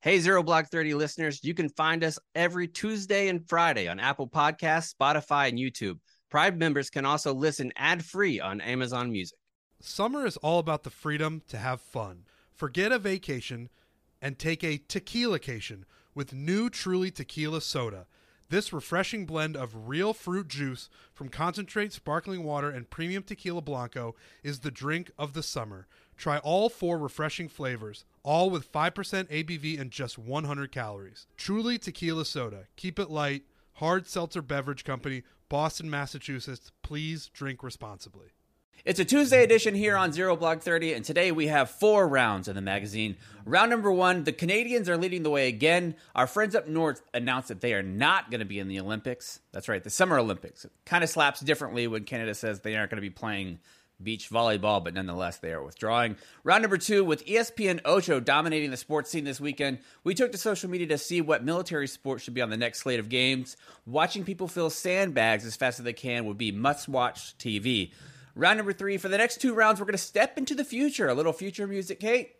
Hey, Zero Block 30 listeners, you can find us every Tuesday and Friday on Apple Podcasts, Spotify, and YouTube. Pride members can also listen ad-free on Amazon Music. Summer is all about the freedom to have fun. Forget a vacation and take a tequila-cation with new Truly Tequila Soda. This refreshing blend of real fruit juice from concentrate sparkling water and premium tequila blanco is the drink of the summer. Try all 4 refreshing flavors, all with 5% ABV and just 100 calories. Truly Tequila Soda. Keep it light. Hard Seltzer Beverage Company, Boston, Massachusetts. Please drink responsibly. It's a Tuesday edition here on Zero Block 30, and today we have 4 rounds in the magazine. Round number 1, the Canadians are leading the way again. Our friends up north announced that they are not going to be in the Olympics. That's right, the Summer Olympics. It kind of slaps differently when Canada says they aren't going to be playing beach volleyball, but nonetheless, they are withdrawing. Round number 2, with ESPN Ocho dominating the sports scene this weekend, we took to social media to see what military sports should be on the next slate of games. Watching people fill sandbags as fast as they can would be must-watch TV. Round number 3, for the next 2 rounds, we're going to step into the future. A little future music, Kate.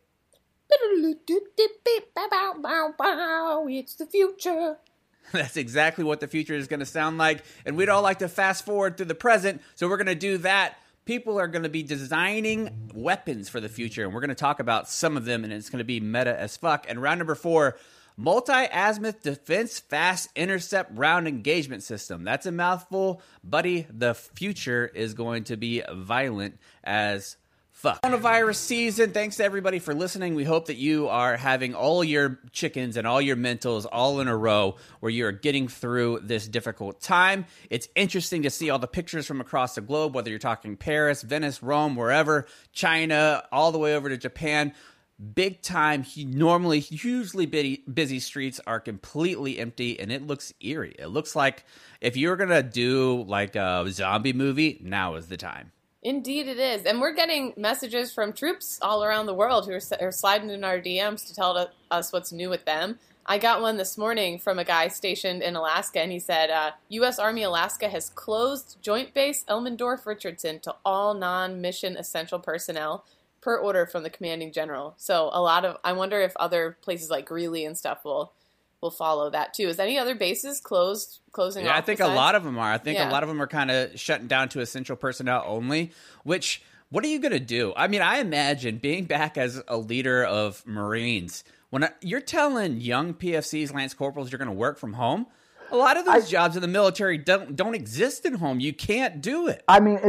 It's the future. That's exactly what the future is going to sound like. And we'd all like to fast forward through the present, so we're going to do that. People are going to be designing weapons for the future, and we're going to talk about some of them, and it's going to be meta as fuck. And round number 4, multi-azimuth defense fast intercept round engagement system. That's a mouthful, buddy. The future is going to be violent as fuck. Coronavirus season. Thanks to everybody for listening. We hope that you are having all your chickens and all your Mentos all in a row where you're getting through this difficult time. It's interesting to see all the pictures from across the globe, whether you're talking Paris, Venice, Rome, wherever, China, all the way over to Japan. Big time, normally hugely busy streets are completely empty, and it looks eerie. It looks like if you're going to do like a zombie movie, now is the time. Indeed it is. And we're getting messages from troops all around the world who are sliding in our DMs to tell us what's new with them. I got one this morning from a guy stationed in Alaska, and he said, U.S. Army Alaska has closed Joint Base Elmendorf-Richardson to all non-mission essential personnel per order from the commanding general. So I wonder if other places like Greeley and stuff will follow that too. Is any other bases closing off? Yeah, I think a lot of them are. I think a lot of them are kind of shutting down to essential personnel only, which, what are you going to do? I mean, I imagine being back as a leader of Marines, when you're telling young PFCs, Lance Corporals, you're going to work from home, a lot of those jobs in the military don't exist at home. You can't do it. I mean,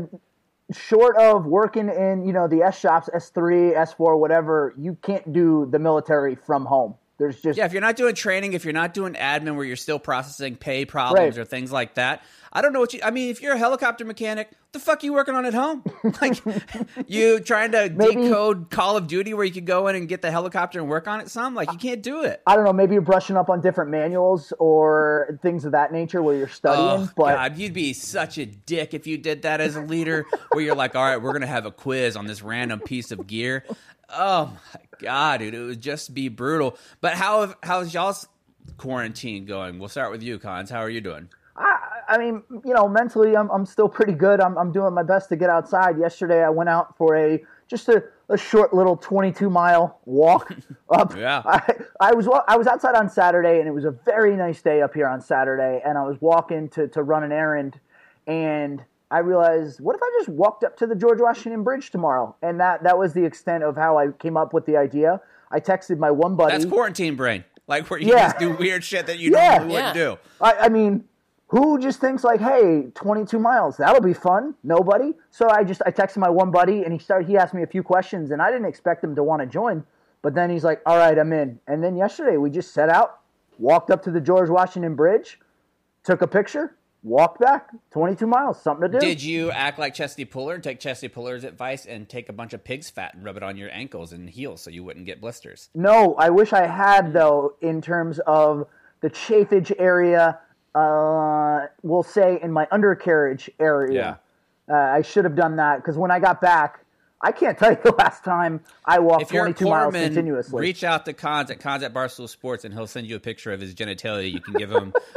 short of working in, the S shops, S3, S4, whatever, you can't do the military from home. There's just... Yeah, if you're not doing training, if you're not doing admin where you're still processing pay problems or things like that, I don't know what if you're a helicopter mechanic, what the fuck are you working on at home? Like, you trying to decode Call of Duty where you could go in and get the helicopter and work on it some? Like, you can't do it. I don't know, maybe you're brushing up on different manuals or things of that nature where you're studying. God, you'd be such a dick if you did that as a leader, where you're like, all right, we're going to have a quiz on this random piece of gear. Oh, my God, dude, it would just be brutal. But how's y'all's quarantine going? We'll start with you, Cons. How are you doing? I mean, mentally, I'm still pretty good. I'm doing my best to get outside. Yesterday, I went out for just a short little 22-mile walk up. Yeah. I was outside on Saturday, and it was a very nice day up here on Saturday, and I was walking to run an errand, and I realized, what if I just walked up to the George Washington Bridge tomorrow? And that was the extent of how I came up with the idea. I texted my one buddy. That's quarantine brain. Like, where you just do weird shit that you normally wouldn't do. I mean, who just thinks like, hey, 22 miles, that'll be fun? Nobody. So I texted my one buddy, and he asked me a few questions, and I didn't expect him to want to join. But then he's like, all right, I'm in. And then yesterday we just set out, walked up to the George Washington Bridge, took a picture, walked back 22 miles, something to do. Did you act like Chesty Puller and take Chesty Puller's advice and take a bunch of pig's fat and rub it on your ankles and heels so you wouldn't get blisters? No, I wish I had, though, in terms of the chafage area, we'll say in my undercarriage area. Yeah. I should have done that, because when I got back, I can't tell you the last time I walked 22 miles continuously. Reach out to Cons at Barstool Sports, and he'll send you a picture of his genitalia. You can give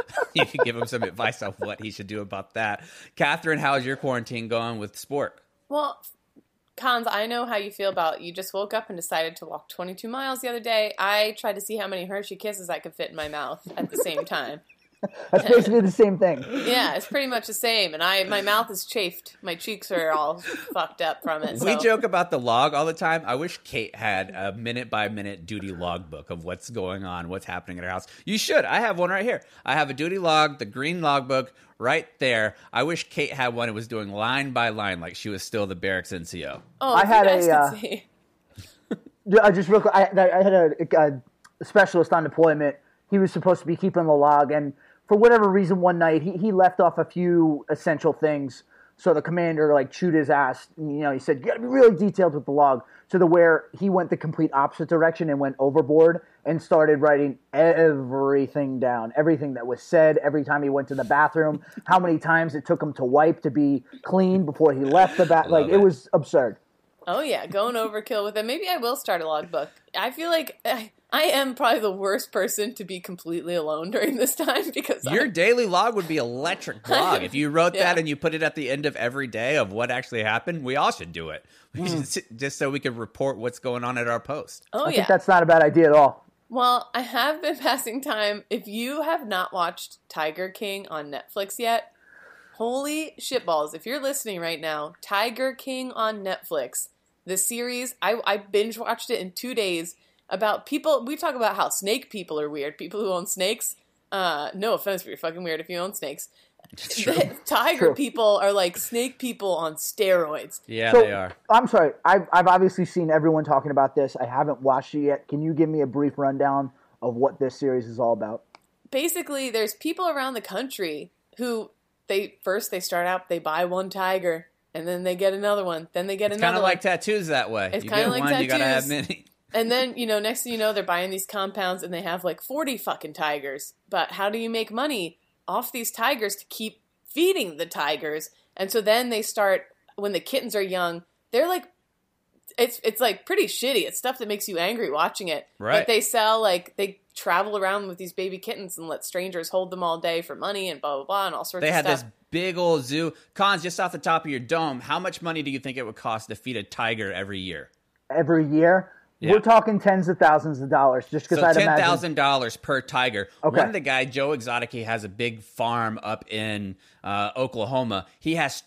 him some advice on what he should do about that. Catherine, how's your quarantine going with sport? Well, Cons, I know how you feel about you just woke up and decided to walk 22 miles the other day. I tried to see how many Hershey Kisses I could fit in my mouth at the same time. That's basically the same thing. Yeah, it's pretty much the same. And my mouth is chafed. My cheeks are all fucked up from it. We so. joke about the log all the time. I wish Kate had a minute-by-minute duty logbook of what's going on, what's happening at her house. You should. I have one right here. I have a duty log, the green logbook, right there. I wish Kate had one. It was doing line by line like she was still the barracks NCO. Oh, I had just real quick, I had a specialist on deployment. He was supposed to be keeping the log, and for whatever reason, one night he left off a few essential things. So the commander chewed his ass. He said, "You got to be really detailed with the log." To the where he went the complete opposite direction and went overboard and started writing everything down, everything that was said, every time he went to the bathroom, how many times it took him to wipe to be clean before he left the bathroom. It was absurd. Oh, yeah, going overkill with it. Maybe I will start a logbook. I feel like I am probably the worst person to be completely alone during this time because your daily log would be electric blog. If you wrote that and you put it at the end of every day of what actually happened, we all should do it. Just so we could report what's going on at our post. Oh, I think that's not a bad idea at all. Well, I have been passing time. If you have not watched Tiger King on Netflix yet, holy shitballs. If you're listening right now, Tiger King on Netflix. The series, I binge watched it in 2 days about people. We talk about how snake people are weird. People who own snakes. No offense, but you're fucking weird if you own snakes. Tiger people are like snake people on steroids. Yeah, they are. I'm sorry. I've obviously seen everyone talking about this. I haven't watched it yet. Can you give me a brief rundown of what this series is all about? Basically, there's people around the country who they start out, they buy one tiger. And then they get another one. Then they get another one. It's kind of like tattoos that way. It's you kind get of like one, tattoos. you gotta have many. And then, next thing you know, they're buying these compounds and they have 40 fucking tigers. But how do you make money off these tigers to keep feeding the tigers? And so then they start, when the kittens are young, they're it's pretty shitty. It's stuff that makes you angry watching it. Right. But they sell, they travel around with these baby kittens and let strangers hold them all day for money and blah, blah, blah, and all sorts of stuff. They had this big old zoo. Cons, just off the top of your dome, how much money do you think it would cost to feed a tiger every year? Every year? Yeah. We're talking tens of thousands of dollars, just because I'd imagine. $10,000 per tiger. Okay. One of the guys, Joe Exotic, he has a big farm up in Oklahoma. He has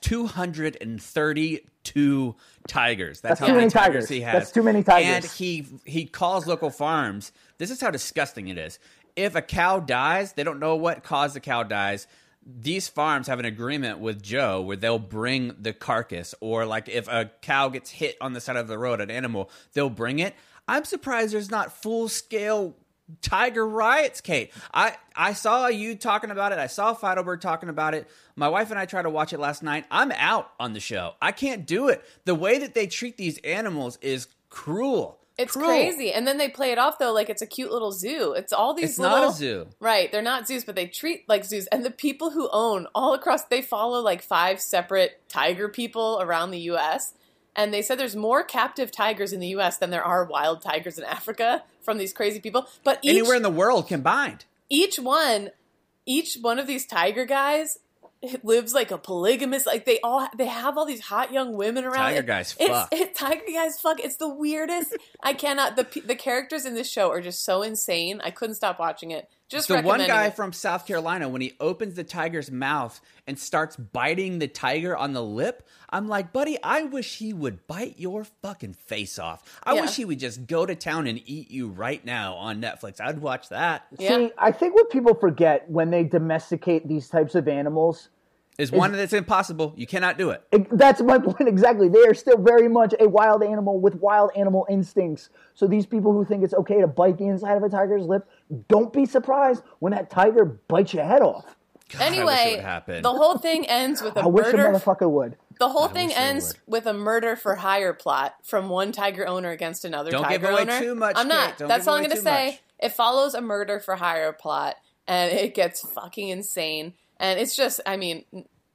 232 tigers. That's how many tigers he has. That's too many tigers. And he calls local farms. This is how disgusting it is. If a cow dies, they don't know what caused the cow dies. These farms have an agreement with Joe where they'll bring the carcass, or if a cow gets hit on the side of the road, an animal, they'll bring it. I'm surprised there's not full-scale tiger riots, Kate. I saw you talking about it. I saw Feidelberg talking about it. My wife and I tried to watch it last night. I'm out on the show. I can't do it. The way that they treat these animals is cruel. It's crazy. And then they play it off, though, like it's a cute little zoo. It's all these little... It's not a zoo. Right. They're not zoos, but they treat like zoos. And the people who own all across... They follow 5 separate tiger people around the U.S., and they said there's more captive tigers in the U.S. than there are wild tigers in Africa from these crazy people. But anywhere in the world combined. Each one of these tiger guys... It lives like a polygamous, they have all these hot young women around. Tiger guys fuck. Tiger guys fuck. It's the weirdest. I cannot. The characters in this show are just so insane. I couldn't stop watching it. Just the one guy it. from South Carolina, when he opens the tiger's mouth and starts biting the tiger on the lip, I'm like, buddy, I wish he would bite your fucking face off. I wish he would just go to town and eat you right now on Netflix. I'd watch that. Yeah. See, I think what people forget when they domesticate these types of animals is one that's impossible. You cannot do it. That's my point exactly. They are still very much a wild animal with wild animal instincts. So these people who think it's okay to bite the inside of a tiger's lip, don't be surprised when that tiger bites your head off. God, anyway, the whole thing ends with a murder. I wish a motherfucker would. The whole thing ends with a murder for hire plot from one tiger owner against another tiger owner. Don't give away too much. I'm not. That's all I'm going to say. It follows a murder for hire plot, and it gets fucking insane. And it's just, I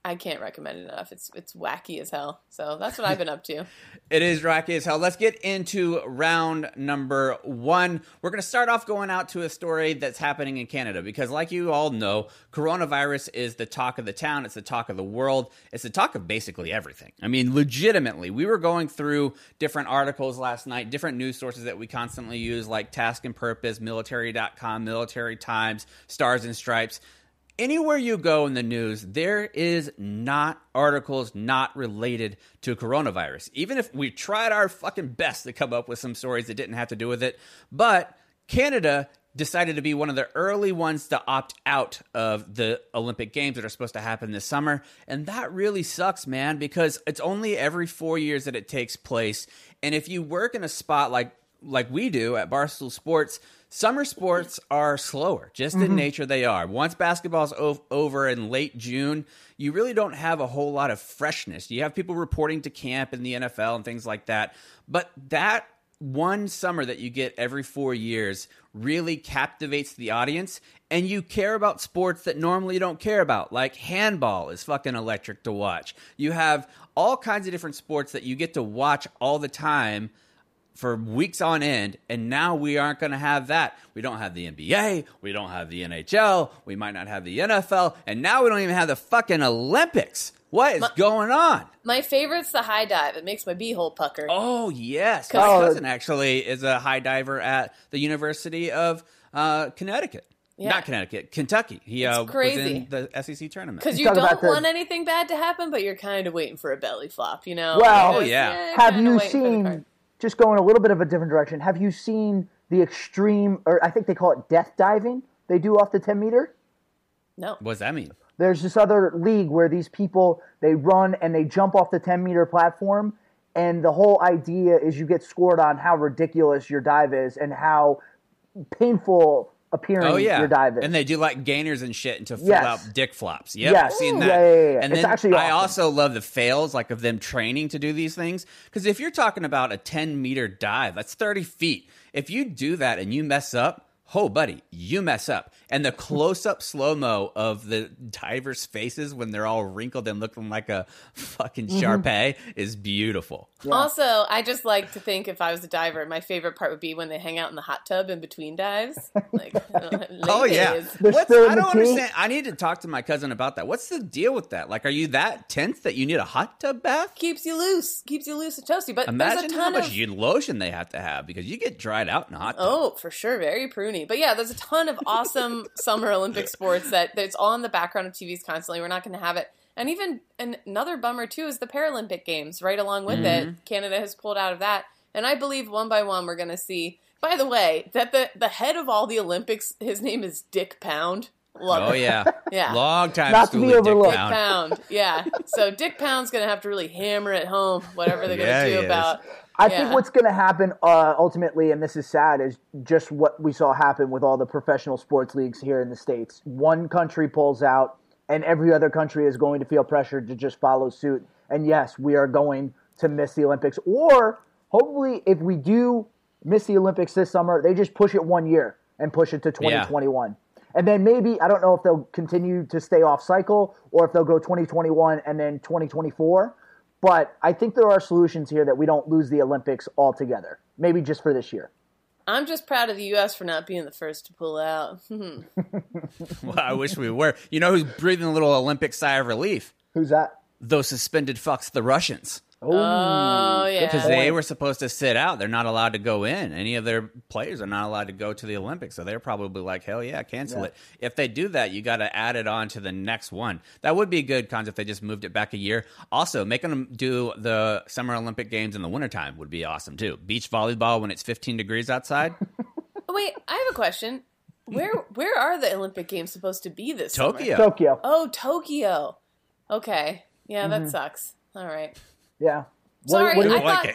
I can't recommend it enough. It's wacky as hell. So that's what I've been up to. It is wacky as hell. Let's get into round number 1. We're going to start off going out to a story that's happening in Canada because, like you all know, coronavirus is the talk of the town. It's the talk of the world. It's the talk of basically everything. I mean, legitimately, we were going through different articles last night, different news sources that we constantly use, like Task and Purpose, Military.com, Military Times, Stars and Stripes. Anywhere you go in the news, there is not articles not related to coronavirus. Even if we tried our fucking best to come up with some stories that didn't have to do with it. But Canada decided to be one of the early ones to opt out of the Olympic Games that are supposed to happen this summer. And that really sucks, man, because it's only every 4 years that it takes place. And if you work in a spot like we do at Barstool Sports, summer sports are slower, just in nature they are. Once basketball's over in late June, you really don't have a whole lot of freshness. You have people reporting to camp in the NFL and things like that. But that one summer that you get every 4 years really captivates the audience, and you care about sports that normally you don't care about, like handball is fucking electric to watch. You have all kinds of different sports that you get to watch all the time for weeks on end, and now we aren't going to have that. We don't have the NBA, we don't have the NHL, we might not have the NFL, and now we don't even have the fucking Olympics. What is going on? My favorite's the high dive. It makes my beehole pucker. Oh, yes. My cousin actually is a high diver at the University of Connecticut. Yeah. Not Connecticut, Kentucky. He was crazy. in the SEC tournament. Because you don't want anything bad to happen, but you're kind of waiting for a belly flop, you know? Well, have you seen, just going a little bit of a different direction, have you seen the extreme, or I think they call it death diving, they do off the 10 meter? No. What does that mean? There's this other league where these people, they run and they jump off the 10 meter platform, and the whole idea is you get scored on how ridiculous your dive is and how painful appearing your dive is. And they do like gainers and shit into full out dick flops. Yep, yes. I've seen that. Yeah. And it's then actually awesome. I also love the fails, like of them training to do these things. Because if you're talking about a 10-meter dive, that's 30 feet. If you do that and you mess up, oh, buddy, you mess up. And the close-up slow-mo of the divers' faces when they're all wrinkled and looking like a fucking Shar-Pei is beautiful. Yeah. Also, I just like to think if I was a diver, my favorite part would be when they hang out in the hot tub in between dives. Like, oh, yeah. I don't understand. I need to talk to my cousin about that. What's the deal with that? Like, are you that tense that you need a hot tub bath? Keeps you loose and toasty. But imagine there's a how ton much lotion they have to have because you get dried out in a hot tub. Oh, for sure. Very pruny. But yeah, there's a ton of awesome summer Olympic sports that's all in the background of TVs constantly. We're not going to have it. And even another bummer, too, is the Paralympic Games right along with it. Canada has pulled out of that. And I believe one by one we're going to see, by the way, that the head of all the Olympics, his name is Dick Pound. Love it. Yeah. Yeah. Long time not to be overlooked. Dick Pound. Yeah. So Dick Pound's going to have to really hammer it home, whatever they're going to do about... I think what's going to happen ultimately, and this is sad, is just what we saw happen with all the professional sports leagues here in the States. One country pulls out, and every other country is going to feel pressured to just follow suit. And yes, we are going to miss the Olympics. Or hopefully, if we do miss the Olympics this summer, they just push it 1 year and push it to 2021. Yeah. And then maybe, I don't know if they'll continue to stay off cycle or if they'll go 2021 and then 2024. But I think there are solutions here that we don't lose the Olympics altogether. Maybe just for this year. I'm just proud of the U.S. for not being the first to pull out. Well, I wish we were. You know who's breathing a little Olympic sigh of relief? Who's that? Those suspended fucks, the Russians. Oh, yeah. Because they were supposed to sit out. They're not allowed to go in. Any of their players are not allowed to go to the Olympics. So they're probably like, hell yeah, cancel it. If they do that, you got to add it on to the next one. That would be a good concept if they just moved it back a year. Also, making them do the Summer Olympic Games in the wintertime would be awesome, too. Beach volleyball when it's 15 degrees outside. Wait, I have a question. Where are the Olympic Games supposed to be this summer? Tokyo. Oh, Tokyo. Okay. Yeah, that sucks. All right. Yeah. Sorry, I thought,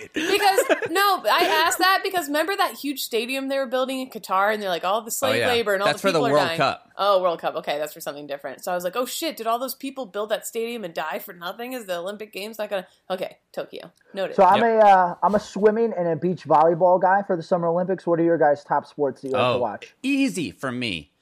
I asked that because remember that huge stadium they were building in Qatar, and they're like all the slave labor and all that's the people for the World dying. Cup. Oh, World Cup. Okay, that's for something different. So I was like, oh shit, did all those people build that stadium and die for nothing? Is the Olympic Games not gonna? Okay, Tokyo. Noted. So I'm a swimming and a beach volleyball guy for the Summer Olympics. What are your guys' top sports that you like to watch? Easy for me.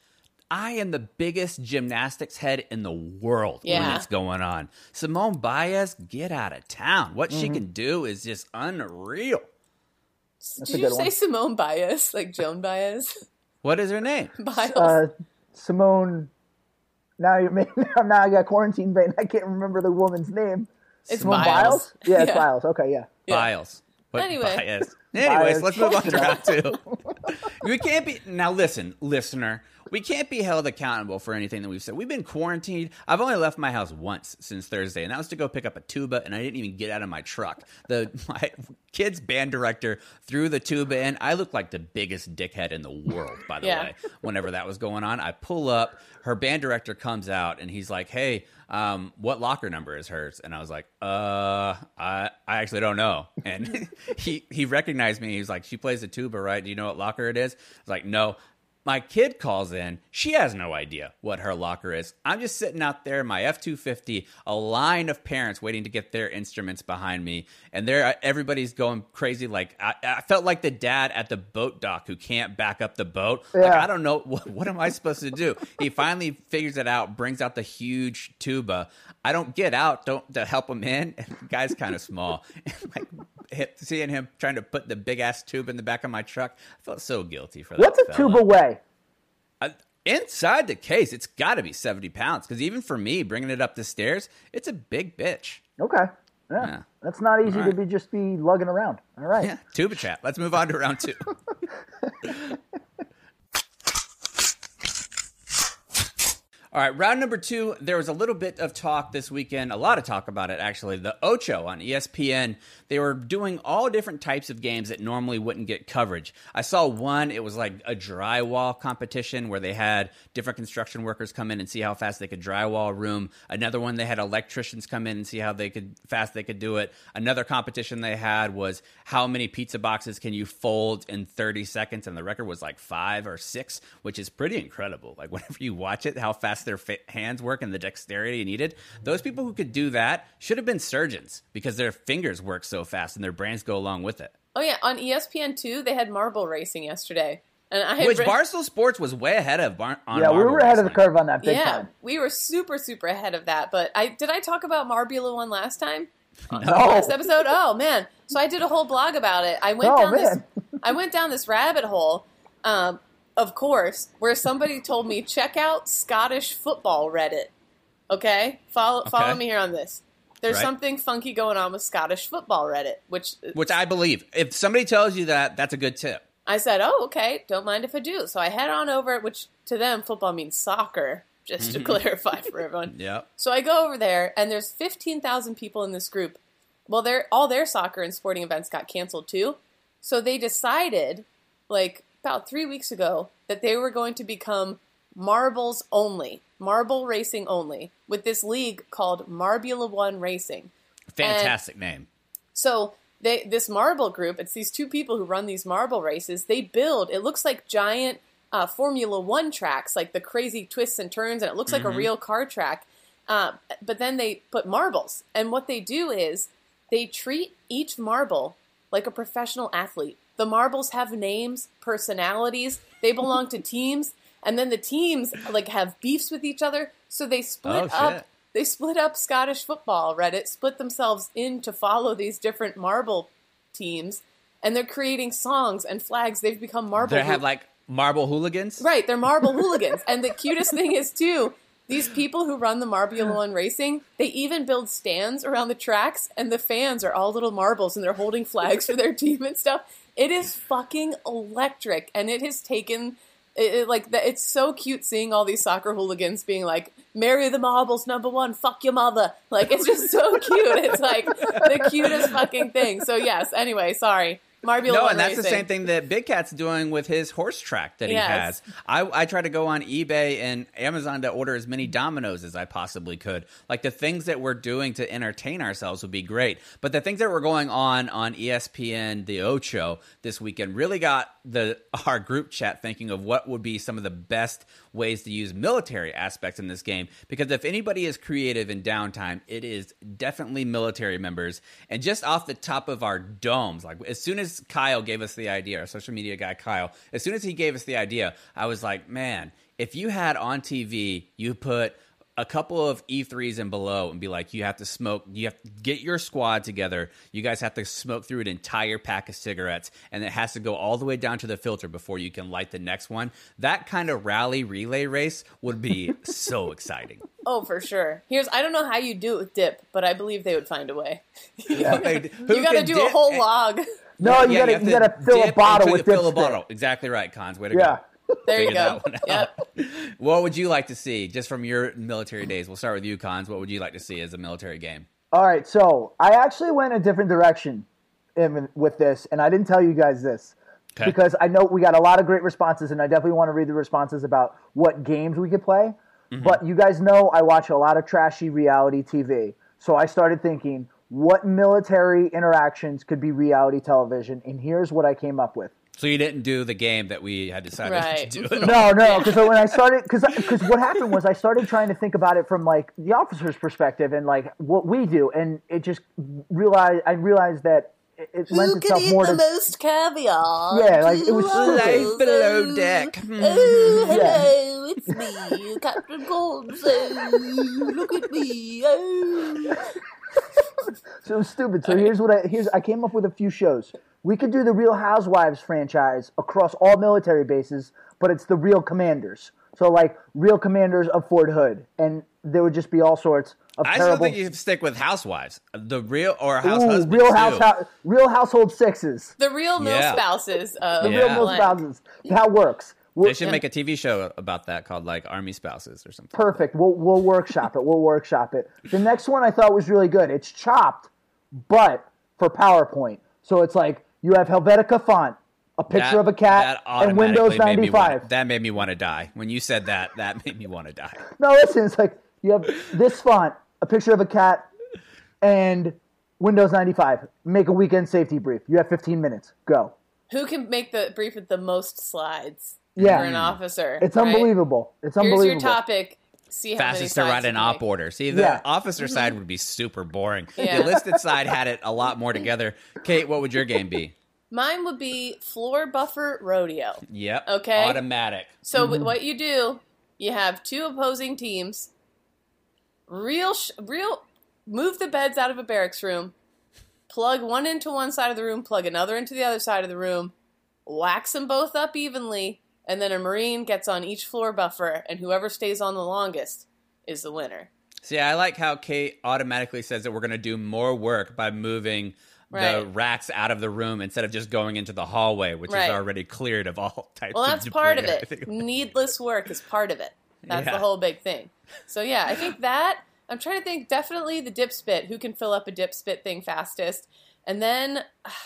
I am the biggest gymnastics head in the world when Yeah. it's going on. Simone Biles, get out of town. What she can do is just unreal. Did a you good say one. Simone Bias, like Joan Baez? What is her name? Biles. Simone. Now now I got quarantine brain. I can't remember the woman's name. It's Simone Biles. Yeah, it's Yeah. Biles. Okay, yeah. Yeah. Biles. What Anyway. Bias? Anyways, Bias. let's move on to round 2. We can't be now. Listen, listener, we can't be held accountable for anything that we've said. We've been quarantined. I've only left my house once since Thursday, and that was to go pick up a tuba, and I didn't even get out of my truck. My kid's band director threw the tuba in. I looked like the biggest dickhead in the world, by the Yeah. way. Whenever that was going on, I pull up. Her band director comes out, and he's like, "Hey, what locker number is hers?" And I was like, I actually don't know. And he recognized me. He was like, "She plays the tuba, right? Do you know what locker it is?" I was like, "No." My kid calls in. She has no idea what her locker is. I'm just sitting out there in my F-250, a line of parents waiting to get their instruments behind me. And everybody's going crazy. Like I felt like the dad at the boat dock who can't back up the boat. Like, Yeah. I don't know. What am I supposed to do? He finally figures it out, brings out the huge tuba. I don't get out to help him in. And the guy's kind of small. Like, seeing him trying to put the big ass tube in the back of my truck, I felt so guilty for that. What's a fella. tuba weigh? Inside the case, it's got to be 70 pounds. Because even for me, bringing it up the stairs, it's a big bitch. Okay. Yeah. Yeah. That's not easy All to right. just be lugging around. All right. Yeah, tuba chat. Let's move on to round 2. All right, round number 2, there was a little bit of talk this weekend, a lot of talk about it, actually. The Ocho on ESPN, they were doing all different types of games that normally wouldn't get coverage. I saw one, it was like a drywall competition where they had different construction workers come in and see how fast they could drywall a room. Another one, they had electricians come in and see how fast they could do it. Another competition they had was how many pizza boxes can you fold in 30 seconds, and the record was like 5 or 6, which is pretty incredible. Like, whenever you watch it, how fast their hands work and the dexterity needed. Those people who could do that should have been surgeons because their fingers work so fast and their brains go along with it. Oh yeah, on ESPN2 they had marble racing yesterday, and I had Which Barstool Sports was way ahead of on Yeah, we marble were ahead of the racing. curve on that big yeah, time. we were super ahead of that. But did I talk about Marbula one last time? No. Last episode? Oh man! So I did a whole blog about it. I went down this rabbit hole. Of course, where somebody told me check out Scottish football Reddit. Okay, follow me here on this. There's Right. something funky going on with Scottish football Reddit, which I believe. If somebody tells you that, that's a good tip. I said, oh, okay, don't mind if I do. So I head on over, which to them, football means soccer, just to clarify for everyone. Yeah. So I go over there, and there's 15,000 people in this group. Well, all their soccer and sporting events got canceled too. So they decided, like about 3 weeks ago, that they were going to become marbles only, marble racing only, with this league called Marbula One Racing. Fantastic name. So this marble group, it's these two people who run these marble races. They build, it looks like giant Formula One tracks, like the crazy twists and turns, and it looks like a real car track. But then they put marbles. And what they do is they treat each marble like a professional athlete. The marbles have names, personalities. They belong to teams. And then the teams like have beefs with each other. So they split up. Shit. They split up Scottish football Reddit, split themselves in to follow these different marble teams. And they're creating songs and flags. They've become marble. They have like marble hooligans. Right, they're marble hooligans. And the cutest thing is, too, these people who run the Marbula One Racing, they even build stands around the tracks, and the fans are all little marbles, and they're holding flags for their team and stuff. It is fucking electric, and it has taken... It's so cute seeing all these soccer hooligans being like, "Marry the marbles, #1, fuck your mother." Like, it's just so cute. It's like the cutest fucking thing. So yes, anyway, sorry. Marbula No, One and that's the Racing. same thing that Big Cat's doing with his horse track that he Yes. has. I try to go on eBay and Amazon to order as many dominoes as I possibly could. Like, the things that we're doing to entertain ourselves would be great. But the things that were going on ESPN, the Ocho, this weekend really got our group chat thinking of what would be some of the best ways to use military aspects in this game. Because if anybody is creative in downtime, it is definitely military members. And just off the top of our domes, like as soon as as Kyle gave us the idea, our social media guy Kyle, as soon as he gave us the idea, I was like, man, if you had on TV, you put a couple of E3s and below and be like, you have to smoke, you have to get your squad together, you guys have to smoke through an entire pack of cigarettes, and it has to go all the way down to the filter before you can light the next one. That kind of rally relay race would be so exciting. Oh, for sure. I don't know how you do it with dip, but I believe they would find a way. Yeah. You got to do a whole log. No, you gotta fill a bottle with fill a dipstick. bottle. Exactly right, Cons. Way to Yeah. go. There you Figure go. that one out. Yep. What would you like to see, just from your military days? We'll start with you, Cons. What would you like to see as a military game? All right, so I actually went a different direction with this, and I didn't tell you guys this because I know we got a lot of great responses, and I definitely want to read the responses about what games we could play. Mm-hmm. But you guys know I watch a lot of trashy reality TV, so I started thinking, what military interactions could be reality television? And here's what I came up with. So you didn't do the game that we had decided to do. No, because when I started, because what happened was I started trying to think about it from like the officer's perspective and like what we do, and it just I realized that it lends itself more to most caviar. Yeah, like it was Life below deck. Oh, hello, it's me, Captain Gonzo. Look at me. Oh. So it was stupid. So here's I came up with a few shows. We could do the Real Housewives franchise across all military bases, but it's the Real Commanders. So like Real Commanders of Fort Hood, and there would just be all sorts of I terrible. still think you should stick with Housewives, the real or House Husbands. Real Household Sixes. The real mill spouses. The Real Mill Spouses. That works. They should make a TV show about that called like Army Spouses or something. Perfect. We'll workshop it. The next one I thought was really good. It's Chopped, but for PowerPoint. So it's like you have Helvetica font, a picture of a cat, and Windows 95. That made me want to die. When you said that, that made me want to die. No, listen, it's like you have this font, a picture of a cat, and Windows 95. Make a weekend safety brief. You have 15 minutes. Go. Who can make the brief with the most slides for Yeah. an officer? It's unbelievable. It's unbelievable. Here's your topic. See how Fastest to many write slides an you can op make. order. See, the officer side would be super boring. Yeah. The enlisted side had it a lot more together. Kate, what would your game be? Mine would be Floor Buffer Rodeo. Yep. Okay. Automatic. So what you do, you have two opposing teams. Real move the beds out of a barracks room. Plug one into one side of the room, plug another into the other side of the room. Wax them both up evenly, and then a Marine gets on each floor buffer, and whoever stays on the longest is the winner. See, I like how Kate automatically says that we're going to do more work by moving the racks out of the room instead of just going into the hallway, which is already cleared of all types of Well, that's debris. part of it. Needless work is part of it. That's the whole big thing. So, yeah, I think that, I'm trying to think, definitely the dip spit. Who can fill up a dip spit thing fastest? And then,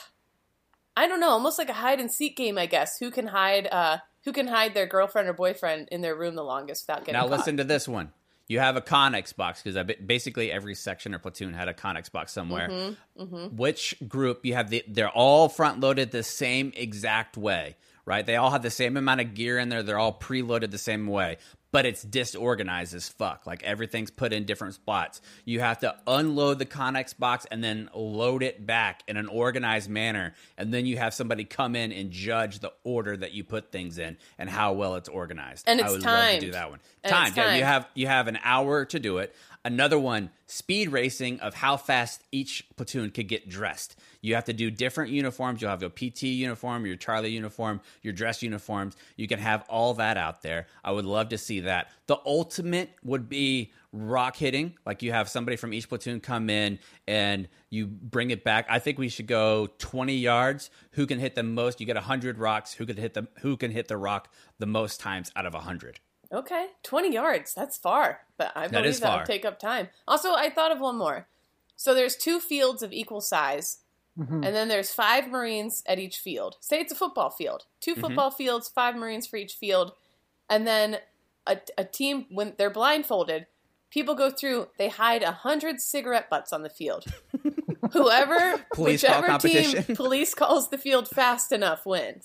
I don't know, almost like a hide and seek game, I guess. Who can hide their girlfriend or boyfriend in their room the longest without getting Now caught? listen to this one. You have a Connex box, because basically every section or platoon had a Connex box somewhere. Which group you have? They're all front loaded the same exact way, right? They all have the same amount of gear in there. They're all preloaded the same way, but it's disorganized as fuck. Like everything's put in different spots. You have to unload the Connex box and then load it back in an organized manner, and then you have somebody come in and judge the order that you put things in and how well it's organized. And it's I would timed. love to do that one. And Timed. it's Yeah, timed. you have an hour to do it. Another one, speed racing of how fast each platoon could get dressed. You have to do different uniforms. You'll have your PT uniform, your Charlie uniform, your dress uniforms. You can have all that out there. I would love to see that. The ultimate would be rock hitting. Like you have somebody from each platoon come in and you bring it back. I think we should go 20 yards. Who can hit the most? You get 100 rocks. Who can hit the rock the most times out of 100? Okay, 20 yards. That's far, but I believe that would take up time. Also, I thought of one more. So there's two fields of equal size, and then there's 5 Marines at each field. Say it's a football field. 2 football fields, 5 Marines for each field, and then a team, when they're blindfolded, people go through, they hide 100 cigarette butts on the field. Whichever team police calls the field fast enough wins.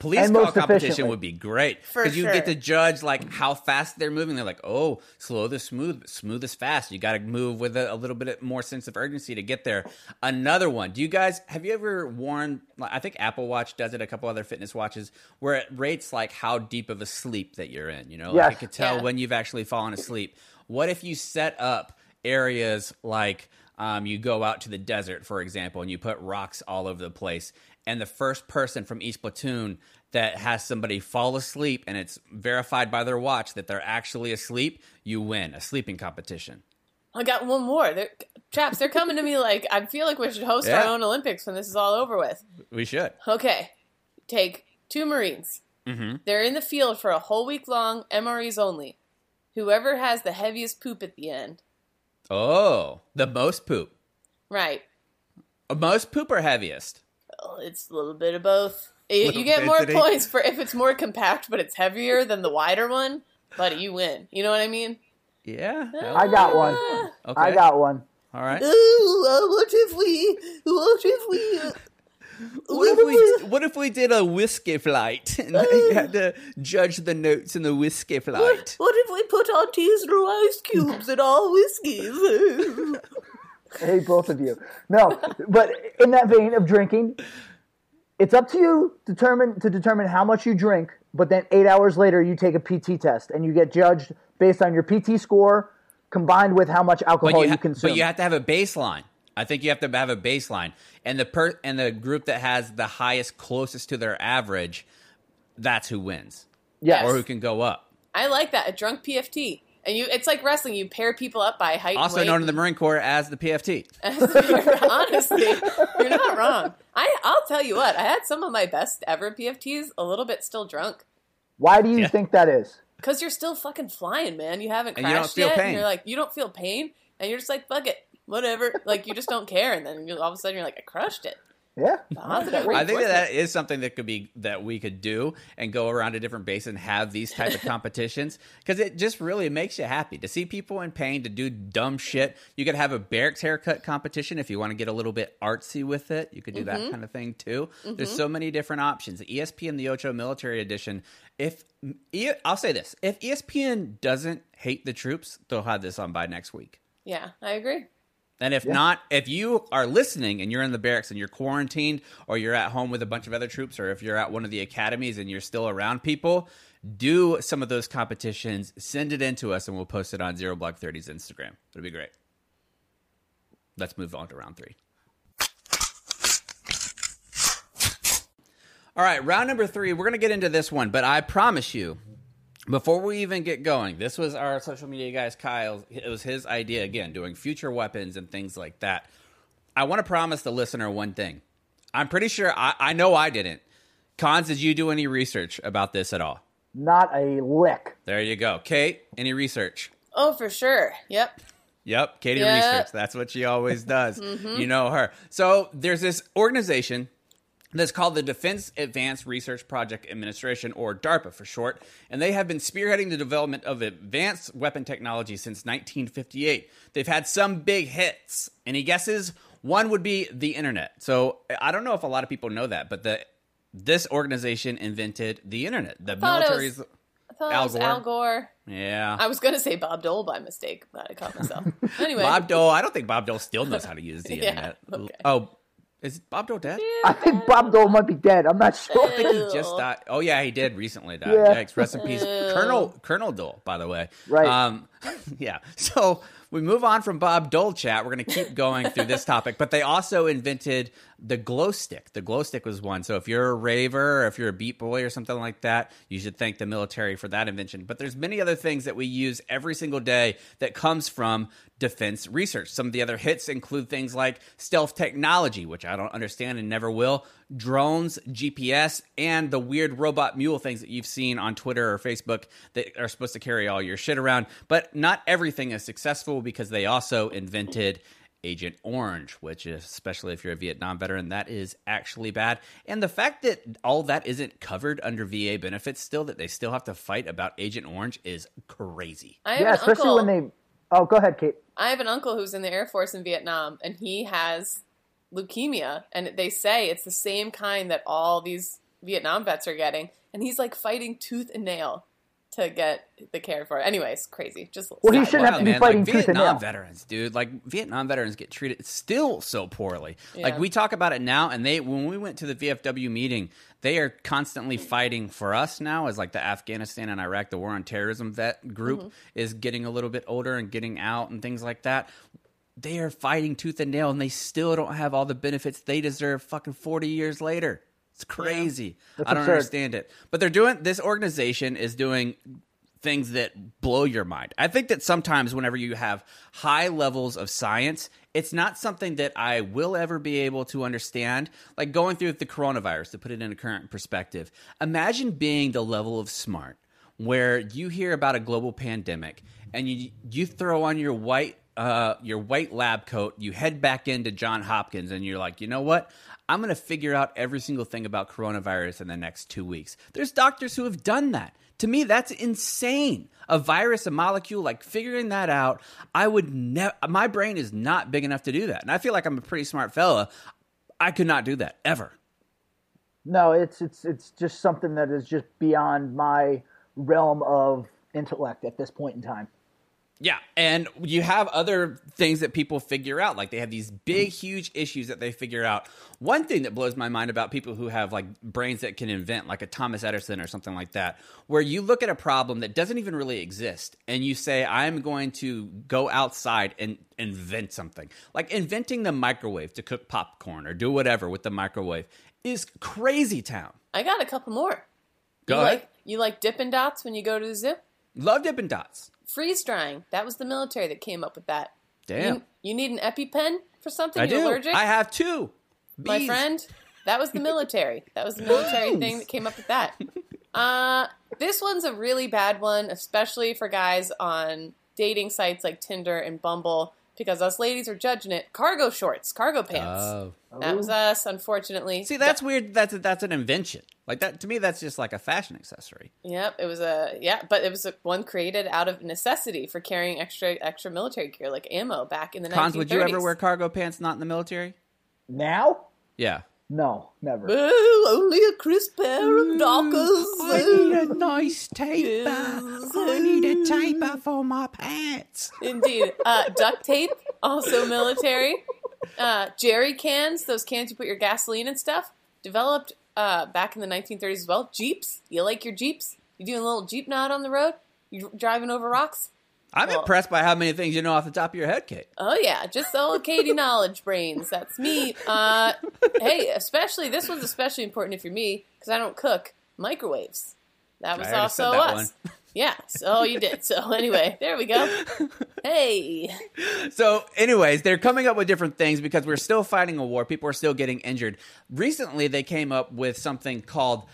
Police And call most competition efficiently. would be great For because you get sure. to judge like how fast they're moving. They're like, oh, slow the smooth, smooth is fast. You got to move with a little bit more sense of urgency to get there. Another one. Do you guys have you ever worn? I think Apple Watch does it. A couple other fitness watches where it rates like how deep of a sleep that you're in. You know, like Yes. it could tell Yeah. when you've actually fallen asleep. What if you set up areas like you go out to the desert, for example, and you put rocks all over the place, and the first person from each platoon that has somebody fall asleep and it's verified by their watch that they're actually asleep, you win a sleeping competition. I got one more. Chaps, they're coming to me like, I feel like we should host our Yeah. own Olympics when this is all over with. We should. Okay, take 2 Marines. Mm-hmm. They're in the field for a whole week long, MREs only. Whoever has the heaviest poop at the end. Oh, the most poop. Right. Most poop or heaviest? Well, it's a little bit of both. You get more density. points for if it's more compact, but it's heavier than the wider one. But you win. You know what I mean? Yeah. I got one. Okay. I got one. All right. What if we? What if we did a whiskey flight and you had to judge the notes in the whiskey flight? What if we put our teas through ice cubes in our whiskeys? Hey, both of you. No, but in that vein of drinking, it's up to you to determine how much you drink, but then 8 hours later you take a PT test and you get judged based on your PT score combined with how much alcohol you consume. But you have to have a baseline. I think you have to have a baseline. And the group that has the highest closest to their average, that's who wins. Yes. Or who can go up. I like that, a drunk PFT. And it's like wrestling. You pair people up by height Also and weight. known in the Marine Corps as the PFT. Honestly, you're not wrong. I'll tell you what, I had some of my best ever PFTs a little bit still drunk. Why do you think that is? Because you're still fucking flying, man. You haven't And you don't crashed feel yet. pain. And you're like, you don't feel pain. And you're just like, fuck it. Whatever. Like, you just don't care. And then all of a sudden you're like, I crushed it. Yeah. Positive I think reinforcement. that is something that we could do and go around to different bases and have these type of competitions because it just really makes you happy to see people in pain, to do dumb shit. You could have a barracks haircut competition if you want to get a little bit artsy with it. You could do that kind of thing too. There's so many different options. The ESPN The Ocho Military Edition. I'll say this: if ESPN doesn't hate the troops, they'll have this on by next week. Yeah, I agree. And if not, if you are listening and you're in the barracks and you're quarantined or you're at home with a bunch of other troops, or if you're at one of the academies and you're still around people, do some of those competitions, send it in to us, and we'll post it on Zero Block 30's Instagram. It'll be great. Let's move on to round 3. All right, round number 3, we're going to get into this one, but I promise you, before we even get going, this was our social media guy's Kyle. It was his idea, again, doing future weapons and things like that. I want to promise the listener one thing. I'm pretty sure, I know I didn't. Cons, did you do any research about this at all? Not a lick. There you go. Kate, any research? Oh, for sure. Yep. Yep, Katie Yeah. Research. That's what she always does. You know her. So there's this organization that's called the Defense Advanced Research Project Administration, or DARPA for short, and they have been spearheading the development of advanced weapon technology since 1958. They've had some big hits. Any guesses? One would be the internet. So I don't know if a lot of people know that, but this organization invented the internet. The military's... I thought it was Al Gore. Yeah. I was going to say Bob Dole by mistake, but I caught myself. Anyway. Bob Dole, I don't think Bob Dole still knows how to use the Yeah, internet. okay. Oh, is Bob Dole dead? I think Bob Dole might be dead. I'm not sure. I think he just died. Oh yeah, he did recently die. Yeah. Yikes! Rest in peace, Colonel Dole. By the way, Right. Yeah. So we move on from Bob Dole chat. We're going to keep going through this topic, but they also invented the glow stick. The glow stick was one. So if you're a raver or if you're a beat boy or something like that, you should thank the military for that invention. But there's many other things that we use every single day that comes from defense research. Some of the other hits include things like stealth technology, which I don't understand and never will, drones, GPS, and the weird robot mule things that you've seen on Twitter or Facebook that are supposed to carry all your shit around. But not everything is successful because they also invented Agent Orange, which is, especially if you're a Vietnam veteran, that is actually bad. And the fact that all that isn't covered under VA benefits still, that they still have to fight about Agent Orange, is crazy. I have Yeah, an especially uncle. when they. Oh, go ahead, Kate. I have an uncle who's in the Air Force in Vietnam, and he has leukemia, and they say it's the same kind that all these Vietnam vets are getting, and he's like fighting tooth and nail to get the care for it. Anyways, crazy. Just Well, he shouldn't have to be fighting tooth and nail. Vietnam veterans, dude. Like, Vietnam veterans get treated still so poorly. Yeah. Like, we talk about it now, and when we went to the VFW meeting, they are constantly fighting for us now as, like, the Afghanistan and Iraq, the War on Terrorism vet group is getting a little bit older and getting out and things like that. They are fighting tooth and nail, and they still don't have all the benefits they deserve fucking 40 years later. It's crazy. That's I don't absurd. understand it. But this organization is doing things that blow your mind. I think that sometimes whenever you have high levels of science, it's not something that I will ever be able to understand. Like going through the coronavirus, to put it in a current perspective. Imagine being the level of smart where you hear about a global pandemic and you throw on your white lab coat, you head back into Johns Hopkins, and you're like, you know what? I'm going to figure out every single thing about coronavirus in the next 2 weeks. There's doctors who have done that. To me, that's insane. A virus, a molecule, like figuring that out, I would never. My brain is not big enough to do that, and I feel like I'm a pretty smart fella. I could not do that ever. No, it's just something that is just beyond my realm of intellect at this point in time. Yeah, and you have other things that people figure out. Like they have these big, huge issues that they figure out. One thing that blows my mind about people who have like brains that can invent, like a Thomas Edison or something like that, where you look at a problem that doesn't even really exist and you say, I'm going to go outside and invent something. Like inventing the microwave to cook popcorn or do whatever with the microwave is crazy town. I got a couple more. Go ahead. You like Dippin' Dots when you go to the zoo? Love Dippin' Dots. Freeze drying. That was the military that came up with that. Damn. You need an EpiPen for something? I You're do. allergic? I have two. My Bees. friend, that was the military. That was the military thing that came up with that. This one's a really bad one, especially for guys on dating sites like Tinder and Bumble, because us ladies are judging it. Cargo shorts, cargo pants. Oh. That was us, unfortunately. See, that's weird. That's an invention. Like that to me, that's just like a fashion accessory. Yep, it was but it was one created out of necessity for carrying extra military gear like ammo back in the 1930s. Cons, would you ever wear cargo pants not in the military? Now? Yeah. No, never. Oh, only a crisp pair of Dockers. I need a nice taper. I need a taper for my pants. Indeed. Duct tape, also military. Jerry cans, those cans you put your gasoline and stuff, developed back in the 1930s as well. Jeeps. You like your Jeeps? You doing a little Jeep nod on the road? You driving over rocks? I'm impressed by how many things you know off the top of your head, Kate. Oh, yeah. Just old Katie knowledge brains. That's me. Hey, this one's especially important if you're me, because I don't cook. Microwaves. That was I already also said that us. Yeah, so you did. So anyway, there we go. Hey. So anyways, they're coming up with different things because we're still fighting a war. People are still getting injured. Recently, they came up with something called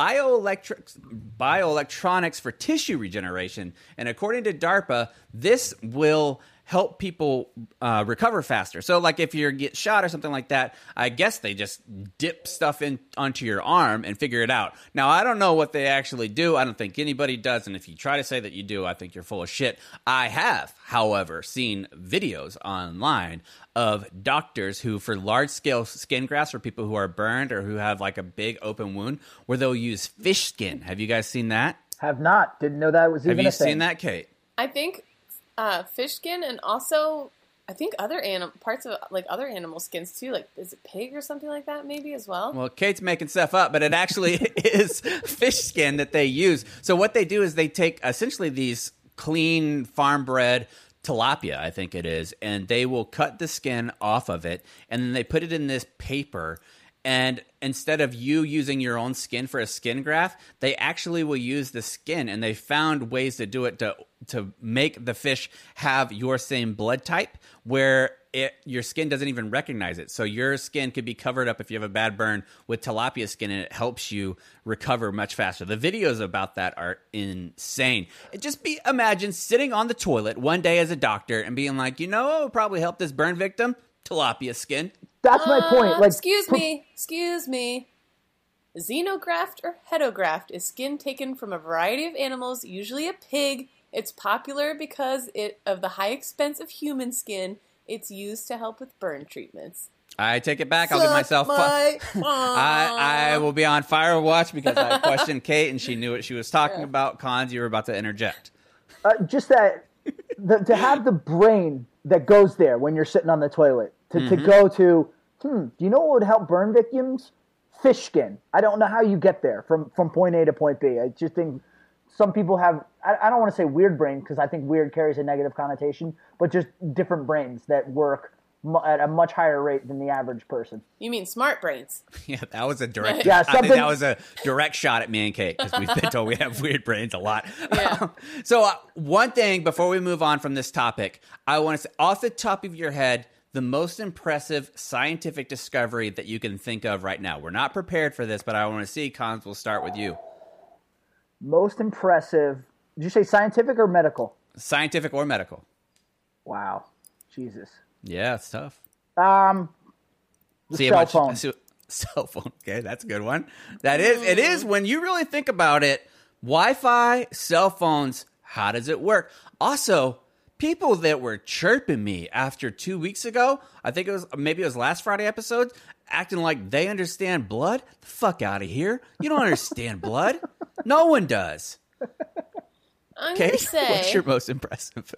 bioelectronics for tissue regeneration. And according to DARPA, this will help people recover faster. So like if you get shot or something like that, I guess they just dip stuff in onto your arm and figure it out. Now, I don't know what they actually do. I don't think anybody does. And if you try to say that you do, I think you're full of shit. I have, however, seen videos online of doctors who, for large-scale skin grafts for people who are burned or who have like a big open wound, where they'll use fish skin. Have you guys seen that? Have not. Didn't know that was even a thing. Have you seen that, Kate? I think fish skin, and also I think other parts of like other animal skins too. Like is it pig or something like that maybe as well? Well, Kate's making stuff up, but it actually is fish skin that they use. So what they do is they take essentially these clean farm-bred tilapia, I think it is, and they will cut the skin off of it, and then they put it in this paper. And instead of you using your own skin for a skin graft, they actually will use the skin, and they found ways to do it to make the fish have your same blood type, where your skin doesn't even recognize it. So your skin could be covered up if you have a bad burn with tilapia skin, and it helps you recover much faster. The videos about that are insane. Imagine sitting on the toilet one day as a doctor and being like, you know what would probably help this burn victim? Tilapia skin. That's my point. Like, excuse me. Xenograft or heterograft is skin taken from a variety of animals, usually a pig. It's popular because of the high expense of human skin. It's used to help with burn treatments. I take it back. I'll give myself. I will be on fire watch because I questioned Kate and she knew what she was talking about. Cons, you were about to interject. Just that to have the brain that goes there when you're sitting on the toilet to go to. Do you know what would help burn victims? Fish skin. I don't know how you get there from point A to point B. I just think some people have. I don't want to say weird brain because I think weird carries a negative connotation, but just different brains that work at a much higher rate than the average person. You mean smart brains? Yeah, that was a direct. Yeah, I think that was a direct shot at me and Kate because we've been told we have weird brains a lot. Yeah. So one thing before we move on from this topic, I want to say off the top of your head, the most impressive scientific discovery that you can think of right now. We're not prepared for this, but I want to see. Cons, we'll start with you. Most impressive. Did you say scientific or medical? Scientific or medical. Wow. Jesus. Yeah, it's tough. The cell phone. Cell phone. Okay, that's a good one. That is. It is when you really think about it. Wi-Fi, cell phones. How does it work? Also, people that were chirping me after 2 weeks ago, I think it was last Friday episode, acting like they understand blood. The fuck out of here. You don't understand blood. No one does. I'm going to say, what's your most impressive?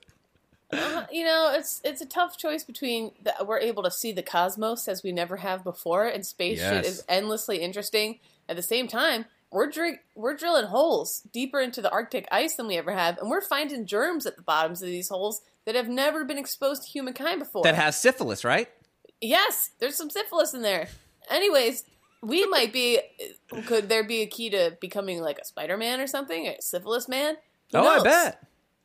It's a tough choice between we're able to see the cosmos as we never have before, and space shit is endlessly interesting. At the same time, we're drilling holes deeper into the Arctic ice than we ever have, and we're finding germs at the bottoms of these holes that have never been exposed to humankind before. That has syphilis, right? Yes, there's some syphilis in there. Anyways, we might be. Could there be a key to becoming like a Spider-Man or something? A syphilis man? Who knows? I bet.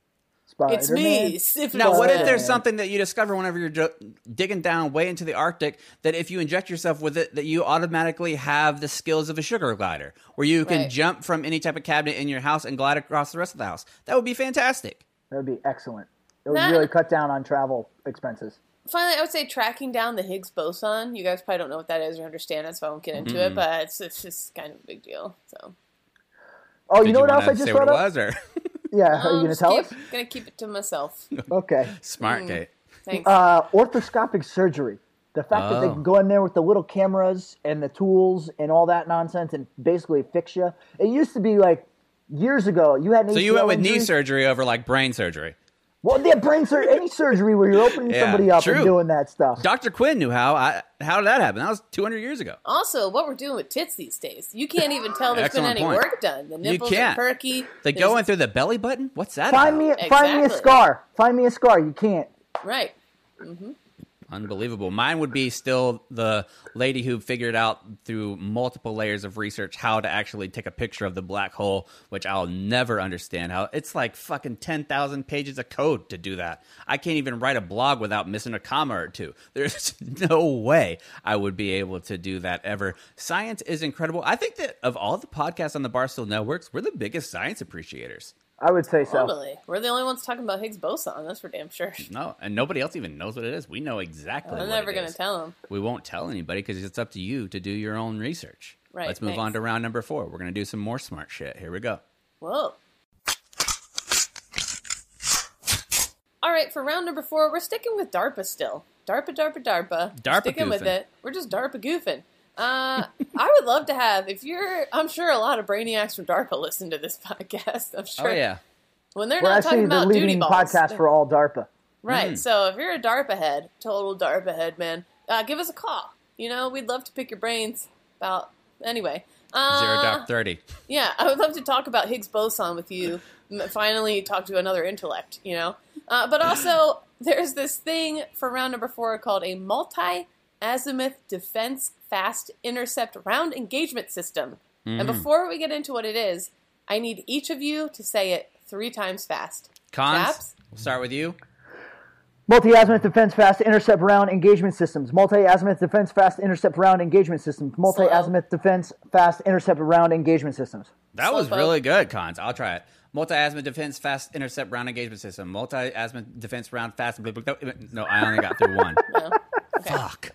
It's me, syphilis. Now, what if there's something that you discover whenever you're digging down way into the Arctic that if you inject yourself with it, that you automatically have the skills of a sugar glider, where you can jump from any type of cabinet in your house and glide across the rest of the house? That would be fantastic. That would be excellent. It would really cut down on travel expenses. Finally, I would say tracking down the Higgs boson. You guys probably don't know what that is or understand it, so I won't get into it, but it's just kind of a big deal. So. Oh, you know what else I just thought of? Yeah, are you going to tell us? I'm going to keep it to myself. Okay. Smart, Kate. Thanks. Orthoscopic surgery. The fact that they can go in there with the little cameras and the tools and all that nonsense and basically fix you. It used to be like years ago. You had an So you went with injury. knee surgery over like brain surgery. Well, yeah, brain surgery, any surgery where you're opening somebody up and doing that stuff. Dr. Quinn knew how. How did that happen? That was 200 years ago. Also, what we're doing with tits these days. You can't even tell there's been any work done. The nipples are perky. They go in through the belly button? What's that Find me a scar. Find me a scar. You can't. Right. Mm-hmm. Unbelievable. Mine would be still the lady who figured out through multiple layers of research how to actually take a picture of the black hole, which I'll never understand. How it's like fucking 10,000 pages of code to do that. I can't even write a blog without missing a comma or two. There's no way I would be able to do that ever. Science is incredible. I think that of all the podcasts on the Barstool Networks, we're the biggest science appreciators. I would say so. Totally. We're the only ones talking about Higgs boson. That's for damn sure. No, and nobody else even knows what it is. We know exactly what it is. I'm never going to tell them. We won't tell anybody because it's up to you to do your own research. Right. Let's move on to round number 4. We're going to do some more smart shit. Here we go. Whoa. All right, for round number 4, we're sticking with DARPA still. DARPA. DARPA sticking goofing. with it. We're just DARPA goofing. I would love to have, I'm sure a lot of brainiacs from DARPA listen to this podcast. I'm sure. Oh, yeah. When they're We're not actually talking the about duty leading balls. podcast for all DARPA. Right. So if you're a DARPA head, total DARPA head, man, give us a call. We'd love to pick your brains about. Anyway. 0.30. Yeah, I would love to talk about Higgs boson with you. Finally, talk to another intellect. But also, there's this thing for round number 4 called a multi-azimuth defense fast intercept round engagement system. And before we get into what it is, I need each of you to say it 3 times fast. Cons, Chaps? we'll start with you. Multi-azimuth defense fast intercept round engagement systems. Multi-azimuth defense fast intercept round engagement systems. Multi-azimuth defense fast intercept round engagement systems. That was Slowpoke. really good, Cons. I'll try it. Multi-azimuth defense fast intercept round engagement system. Multi-azimuth defense round fast. No, I only got through one. No. Okay. Fuck.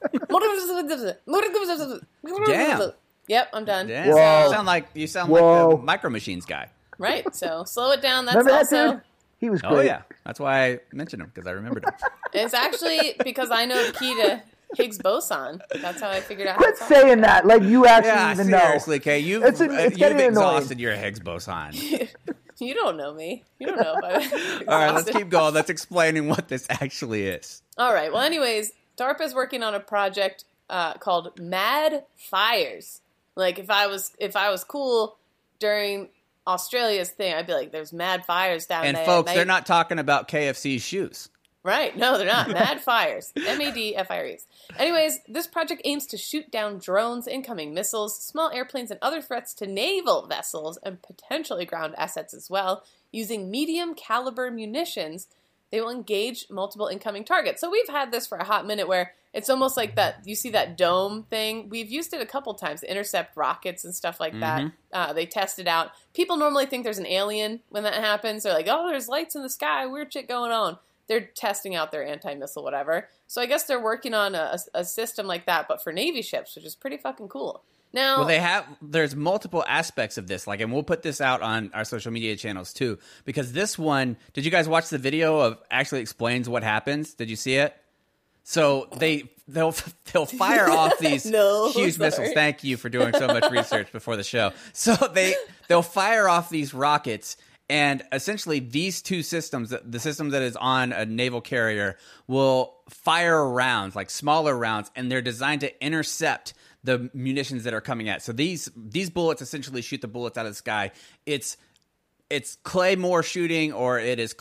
Damn. Yep, I'm done. Damn. Whoa. You sound like the Micro Machines guy. Right, so slow it down. That's Remember that also... dude? He was great. Oh, yeah. That's why I mentioned him, because I remembered him. It's actually because I know the key to Higgs boson. That's how I figured out. Quit saying that. Like you actually Yeah, even know. seriously, Kay. You've It's getting exhausted annoying. your Higgs boson. You don't know me. You don't know. If All right, let's keep going. Let's explaining what this actually is. All right. Well, anyways, DARPA is working on a project called Mad Fires. Like if I was cool during Australia's thing, I'd be like, "There's mad fires down And there." folks, mate. they're not talking about KFC's shoes. Right. No, they're not. Mad Fires. MADFIREs. Anyways, this project aims to shoot down drones, incoming missiles, small airplanes, and other threats to naval vessels and potentially ground assets as well. Using medium caliber munitions, they will engage multiple incoming targets. So we've had this for a hot minute where it's almost like that. You see that dome thing? We've used it a couple times to intercept rockets and stuff like that. They test it out. People normally think there's an alien when that happens. They're like, oh, there's lights in the sky. Weird shit going on. They're testing out their anti-missile whatever. So I guess they're working on a system like that, but for Navy ships, which is pretty fucking cool. Now, Well, there's multiple aspects of this, and we'll put this out on our social media channels too, because this one, did you guys watch the video of actually explains what happens? Did you see it? So they'll fire off these No, huge sorry. missiles. Thank you for doing so much research before the show. So they'll fire off these rockets. And essentially, these two systems, the system that is on a naval carrier, will fire rounds, like smaller rounds, and they're designed to intercept the munitions that are coming at. So these bullets essentially shoot the bullets out of the sky. It's Claymore shooting, or it is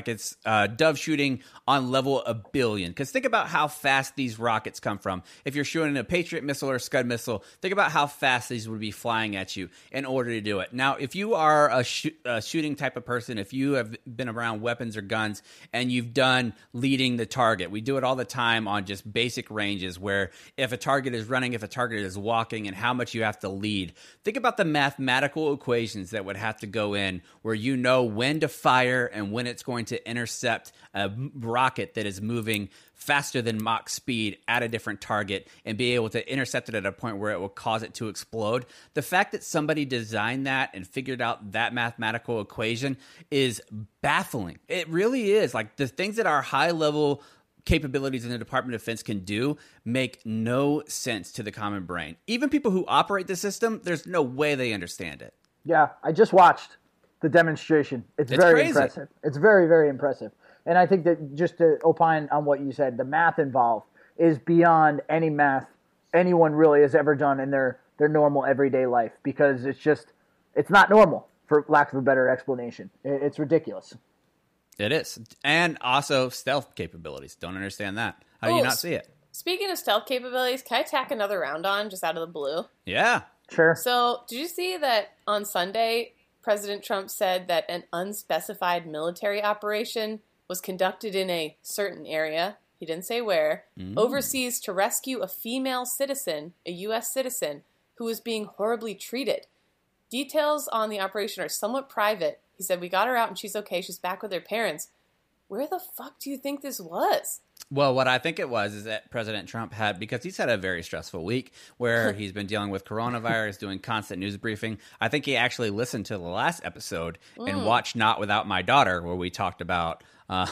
Dove shooting on level a billion. Because think about how fast these rockets come from. If you're shooting a Patriot missile or a Scud missile, think about how fast these would be flying at you in order to do it. Now, if you are a shooting type of person, if you have been around weapons or guns and you've done leading the target, we do it all the time on just basic ranges where if a target is running, if a target is walking, and how much you have to lead. Think about the mathematical equations that would have to go in where you know when to fire and when it's going to intercept a rocket that is moving faster than Mach speed at a different target and be able to intercept it at a point where it will cause it to explode. The fact that somebody designed that and figured out that mathematical equation is baffling. It really is. Like the things that our high-level capabilities in the Department of Defense can do make no sense to the common brain. Even people who operate the system, there's no way they understand it. Yeah, I just watched the demonstration. It's very crazy. impressive. It's very, very impressive. And I think that just to opine on what you said, the math involved is beyond any math anyone really has ever done in their normal everyday life, because it's not normal, for lack of a better explanation. It's ridiculous. It is. And also stealth capabilities. Don't understand that. How do you not see it? Speaking of stealth capabilities, can I tack another round on just out of the blue? Yeah. Sure. So, did you see that on Sunday, President Trump said that an unspecified military operation was conducted in a certain area, he didn't say where, overseas to rescue a female citizen, a U.S. citizen, who was being horribly treated. Details on the operation are somewhat private. He said, we got her out and she's okay. She's back with her parents. Where the fuck do you think this was? Well, what I think it was is that President Trump had, because he's had a very stressful week where he's been dealing with coronavirus, doing constant news briefing. I think he actually listened to the last episode and watched Not Without My Daughter, where we talked about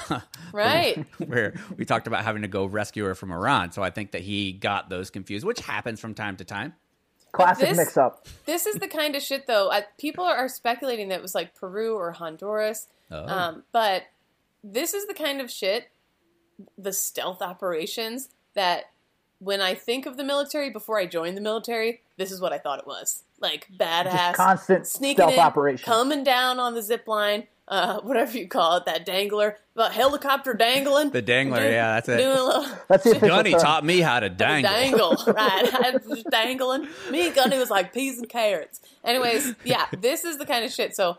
Right. where we talked about having to go rescue her from Iran. So I think that he got those confused, which happens from time to time. Classic this- mix-up. This is the kind of shit, though. People are speculating that it was like Peru or Honduras. But this is the kind of shit, the stealth operations, that when I think of the military before I joined the military, this is what I thought it was. Like badass, Just constant sneaking stealth in, operation. coming down on the zip line, whatever you call it, that dangler, the helicopter dangling. The dangler, yeah, that's it. Doing a little That's the official Gunny term. taught me how to dangle. right? I was just dangling. Me and Gunny was like peas and carrots. Anyways, yeah, this is the kind of shit. So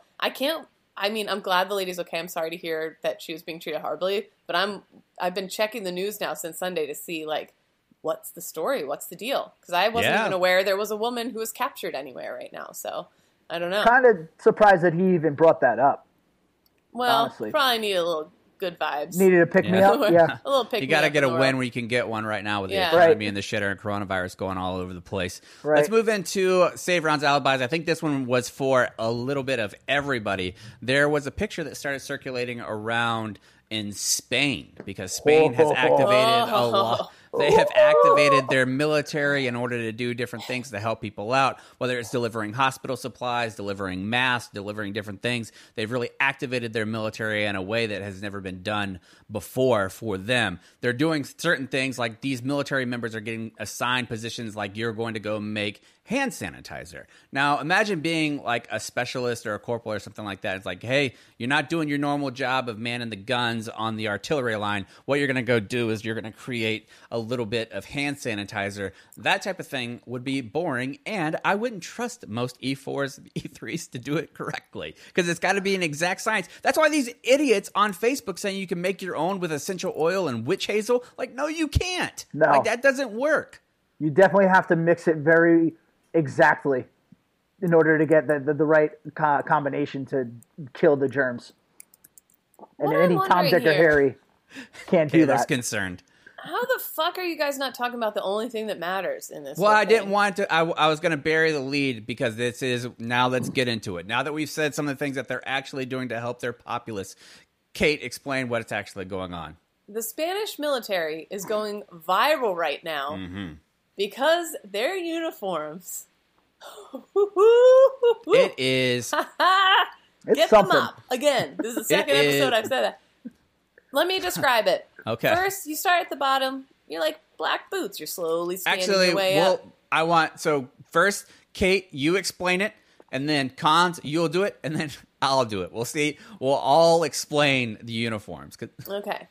I'm glad the lady's okay. I'm sorry to hear that she was being treated horribly, but I've been checking the news now since Sunday to see like what's the story, what's the deal, because I wasn't even aware there was a woman who was captured anywhere right now. So I don't know. Kind of surprised that he even brought that up. Well, honestly. probably need a little good vibes. Needed to pick me up. Yeah. A little pick. You got to get a win where you can get one right now with the Yeah. economy and the shitter and coronavirus going all over the place. Right. Let's move into Save Ron's Alibis. I think this one was for a little bit of everybody. There was a picture that started circulating around in Spain, because Spain has activated a lot. They have activated their military in order to do different things to help people out, whether it's delivering hospital supplies, delivering masks, delivering different things. They've really activated their military in a way that has never been done before for them. They're doing certain things, like these military members are getting assigned positions like you're going to go make hand sanitizer. Now, imagine being like a specialist or a corporal or something like that. It's like, hey, you're not doing your normal job of manning the guns on the artillery line. What you're going to go do is you're going to create a little bit of hand sanitizer. That type of thing would be boring, and I wouldn't trust most E4s, E3s to do it correctly, because it's got to be an exact science. That's why these idiots on Facebook saying you can make your own with essential oil and witch hazel, like, no, you can't. No. Like, that doesn't work. You definitely have to mix it very exactly in order to get the right combination to kill the germs. And What any I'm Tom, wondering Dick, or here- Harry can't do Taylor's that. concerned. How the fuck are you guys not talking about the only thing that matters in this? Well, whole I didn't thing? want to. I was going to bury the lead, because this is, now let's get into it. Now that we've said some of the things that they're actually doing to help their populace, Kate, explain what's actually going on. The Spanish military is going viral right now because their uniforms. It is. It's Get something. them up again. This is the second It is. episode I've said that. Let me describe it. Okay. First, you start at the bottom. You're like black boots. You're slowly scanning Actually, your way well, up. so first, Kate, you explain it, and then Cons, you'll do it, and then I'll do it. We'll see. We'll all explain the uniforms. Okay.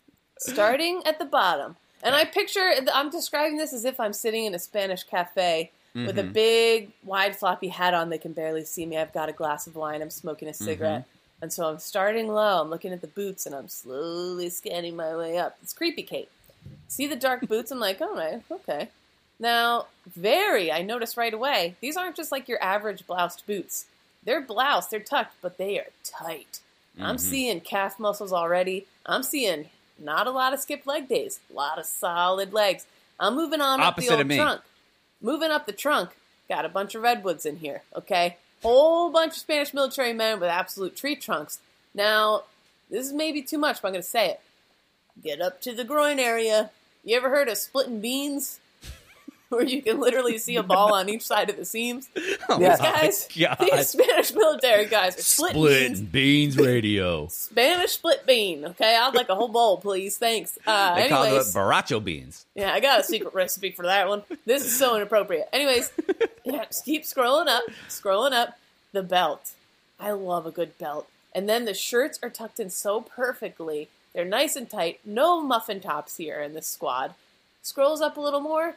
Starting at the bottom. And I'm describing this as if I'm sitting in a Spanish cafe with a big, wide, floppy hat on. They can barely see me. I've got a glass of wine. I'm smoking a cigarette. And so I'm starting low. I'm looking at the boots, and I'm slowly scanning my way up. It's creepy, Kate. See the dark boots? I'm like, all right, okay. Now, I noticed right away, these aren't just like your average bloused boots. They're bloused, they're tucked, but they are tight. I'm seeing calf muscles already. I'm seeing not a lot of skipped leg days. A lot of solid legs. I'm moving on up the Opposite of old me. trunk. Moving up the trunk. Got a bunch of redwoods in here, okay? Whole bunch of Spanish military men with absolute tree trunks. Now, this is maybe too much, but I'm going to say it. Get up to the groin area. You ever heard of splitting beans? Where you can literally see a ball on each side of the seams? Oh, Yeah. Guys, God. these Spanish military guys are splitting beans. Beans Radio. Spanish split bean, okay? I'd like a whole bowl, please. Thanks. They call it Anyways, Borracho beans. yeah, I got a secret recipe for that one. This is so inappropriate. Anyways, yeah, just keep scrolling up. The belt. I love a good belt. And then the shirts are tucked in so perfectly. They're nice and tight. No muffin tops here in this squad. Scrolls up a little more.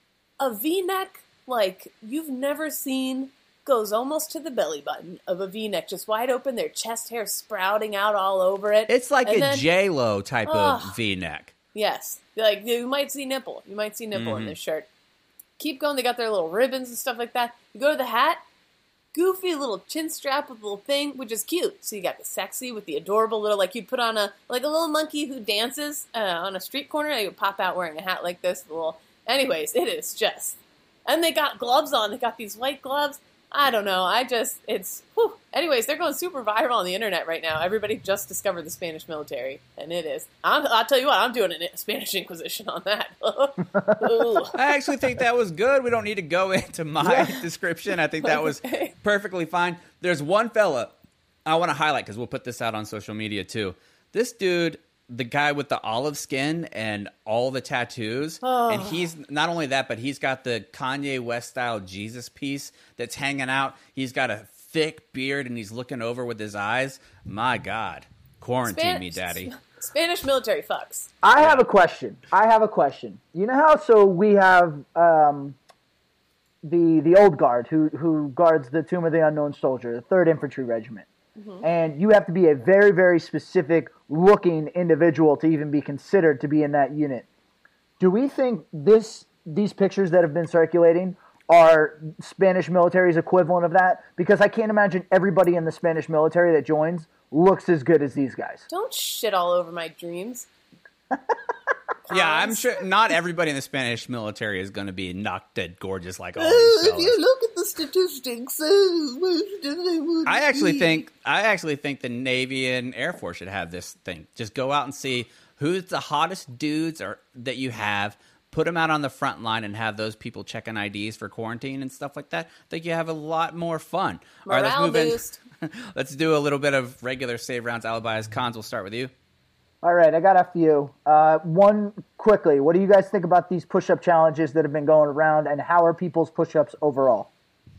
A V-neck like you've never seen, goes almost to the belly button of a V-neck, just wide open, their chest hair sprouting out all over it. It's like And a then- J-Lo type Ugh. of V-neck. Yes. Like, you might see nipple. You might see nipple in this shirt. Keep going. They got their little ribbons and stuff like that. You go to the hat. Goofy little chin strap with a little thing, which is cute. So you got the sexy with the adorable little, like you'd put on a little monkey who dances on a street corner. They would pop out wearing a hat like this. Anyways, it is just. And they got gloves on. They got these white gloves. I don't know. Whew. Anyways, they're going super viral on the internet right now. Everybody just discovered the Spanish military, and it is. I'll tell you what, I'm doing a Spanish Inquisition on that. Ooh. I actually think that was good. We don't need to go into my description. I think that was Okay. perfectly fine. There's one fella I want to highlight, because we'll put this out on social media too. This dude, the guy with the olive skin and all the tattoos, and he's not only that, but he's got the Kanye West style Jesus piece that's hanging out. He's got a thick beard, and he's looking over with his eyes. My God. Quarantine me, daddy. Spanish military fucks. I have a question. You know how we have the old guard who guards the Tomb of the Unknown Soldier, the 3rd Infantry Regiment. And you have to be a very, very specific looking individual to even be considered to be in that unit. Do we think these pictures that have been circulating are Spanish military's equivalent of that? Because I can't imagine everybody in the Spanish military that joins looks as good as these guys. Don't shit all over my dreams. pounds. Yeah, I'm sure not everybody in the Spanish military is going to be knocked dead gorgeous like all these If fellas. you look at the statistics, I actually think the Navy and Air Force should have this thing. Just go out and see who's the hottest dudes that you have. Put them out on the front line and have those people checking IDs for quarantine and stuff like that. I think you have a lot more fun. Morale All right, let's move boost. in. Let's do a little bit of regular save rounds, alibis. Cons, we'll start with you. All right, I got a few. One quickly. What do you guys think about these push-up challenges that have been going around, and how are people's push-ups overall?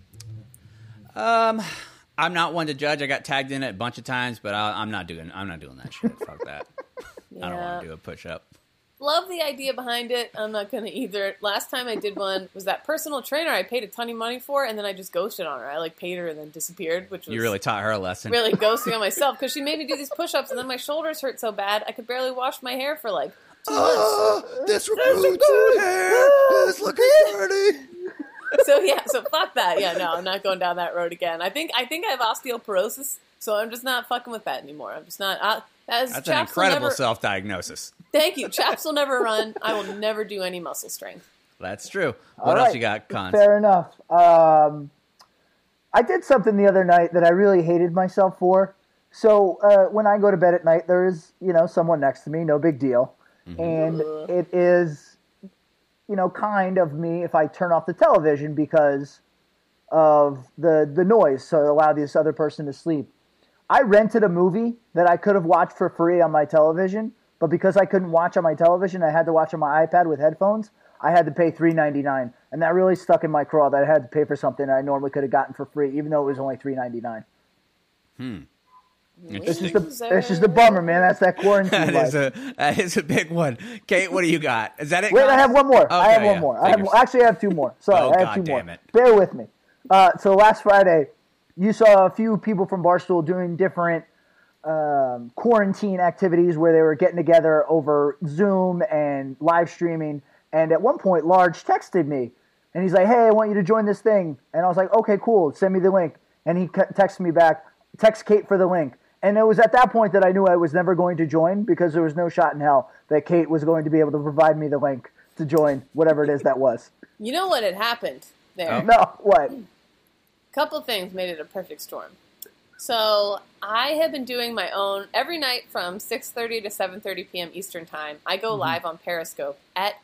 I'm not one to judge. I got tagged in it a bunch of times, but I'm not doing that shit. Fuck that. I don't want to do a push-up. Love the idea behind it. I'm not going to either. Last time I did one was that personal trainer I paid a ton of money for, and then I just ghosted on her. I paid her and then disappeared, which was You really taught her a lesson. really ghosting on myself because she made me do these push-ups, and then my shoulders hurt so bad I could barely wash my hair for 2 months. This recruit's hair is looking dirty. So fuck that. Yeah, no, I'm not going down that road again. I think I have osteoporosis, so I'm just not fucking with that anymore. I'm just not. That's an incredible self-diagnosis. Thank you. Chaps will never run. I will never do any muscle strength. That's true. What All else right. you got, Cons? Fair enough. I did something the other night that I really hated myself for. So when I go to bed at night, there is, someone next to me, no big deal. Mm-hmm. And it is, kind of me if I turn off the television because of the noise, so allow this other person to sleep. I rented a movie that I could have watched for free on my television, but because I couldn't watch on my television, I had to watch on my iPad with headphones. I had to pay $3.99, and that really stuck in my craw that I had to pay for something I normally could have gotten for free, even though it was only $3.99. It's just a bummer, man. That's that quarantine life. That is a big one. Kate, what do you got? Is that it? Wait, Cons? I have one more. Okay, I have one yeah. more. Figures. Actually, I have two more. Sorry, Oh, I have God two damn more. it. Bear with me. So last Friday, you saw a few people from Barstool doing different quarantine activities where they were getting together over Zoom and live streaming. And at one point, Large texted me, and he's like, "Hey, I want you to join this thing." And I was like, "Okay, cool. Send me the link." And he texted me back, "Text Kate for the link." And it was at that point that I knew I was never going to join because there was no shot in hell that Kate was going to be able to provide me the link to join whatever it is that was. You know what had happened there? No, what? Couple things made it a perfect storm. So I have been doing my own every night from 6:30 to 7:30 p.m. Eastern time. I go live on Periscope at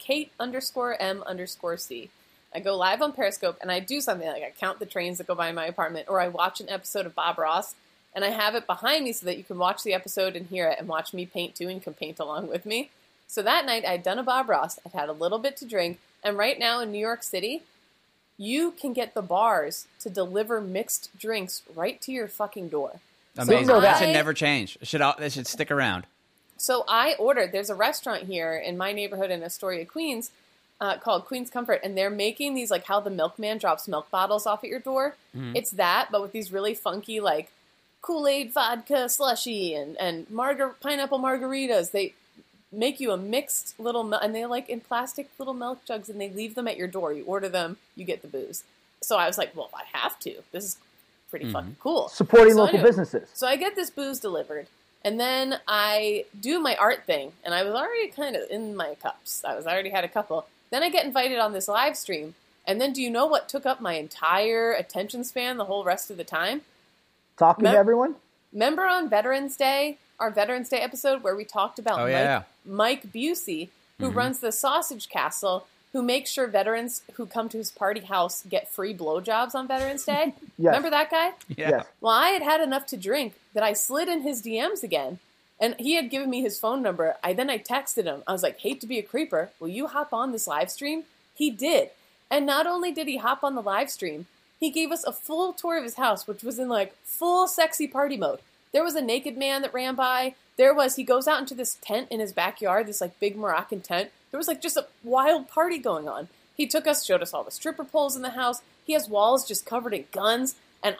Kate_M_C. I go live on Periscope and I do something like I count the trains that go by my apartment, or I watch an episode of Bob Ross and I have it behind me so that you can watch the episode and hear it and watch me paint too, and you can paint along with me. So that night I'd done a Bob Ross. I'd had a little bit to drink, and right now in New York City, you can get the bars to deliver mixed drinks right to your fucking door. Amazing. So That I- should never change. That should stick around. So I ordered, there's a restaurant here in my neighborhood in Astoria, Queens, called Queen's Comfort, and they're making these, how the milkman drops milk bottles off at your door. Mm-hmm. It's that, but with these really funky, Kool-Aid vodka slushy and pineapple margaritas. They make you a mixed little and they in plastic little milk jugs, and they leave them at your door. You order them, you get the booze. So I was like, well, I have to. This is pretty fucking cool. Supporting So local anyway, businesses. So I get this booze delivered, and then I do my art thing, and I was already kind of in my cups. I already had a couple. Then I get invited on this live stream, and then do you know what took up my entire attention span the whole rest of the time? Talking to everyone? Remember on Veterans Day, our Veterans Day episode where we talked about Mike Busey, who runs the Sausage Castle, who makes sure veterans who come to his party house get free blowjobs on Veterans Day? Yes. Remember that guy? Yeah. Yes. Well, I had had enough to drink that I slid in his DMs again, and he had given me his phone number. I texted him. I was like, hate to be a creeper, will you hop on this live stream? He did. And not only did he hop on the live stream, he gave us a full tour of his house, which was in full sexy party mode. There was a naked man that ran by. He goes out into this tent in his backyard, this big Moroccan tent. There was just a wild party going on. He showed us all the stripper poles in the house. He has walls just covered in guns. And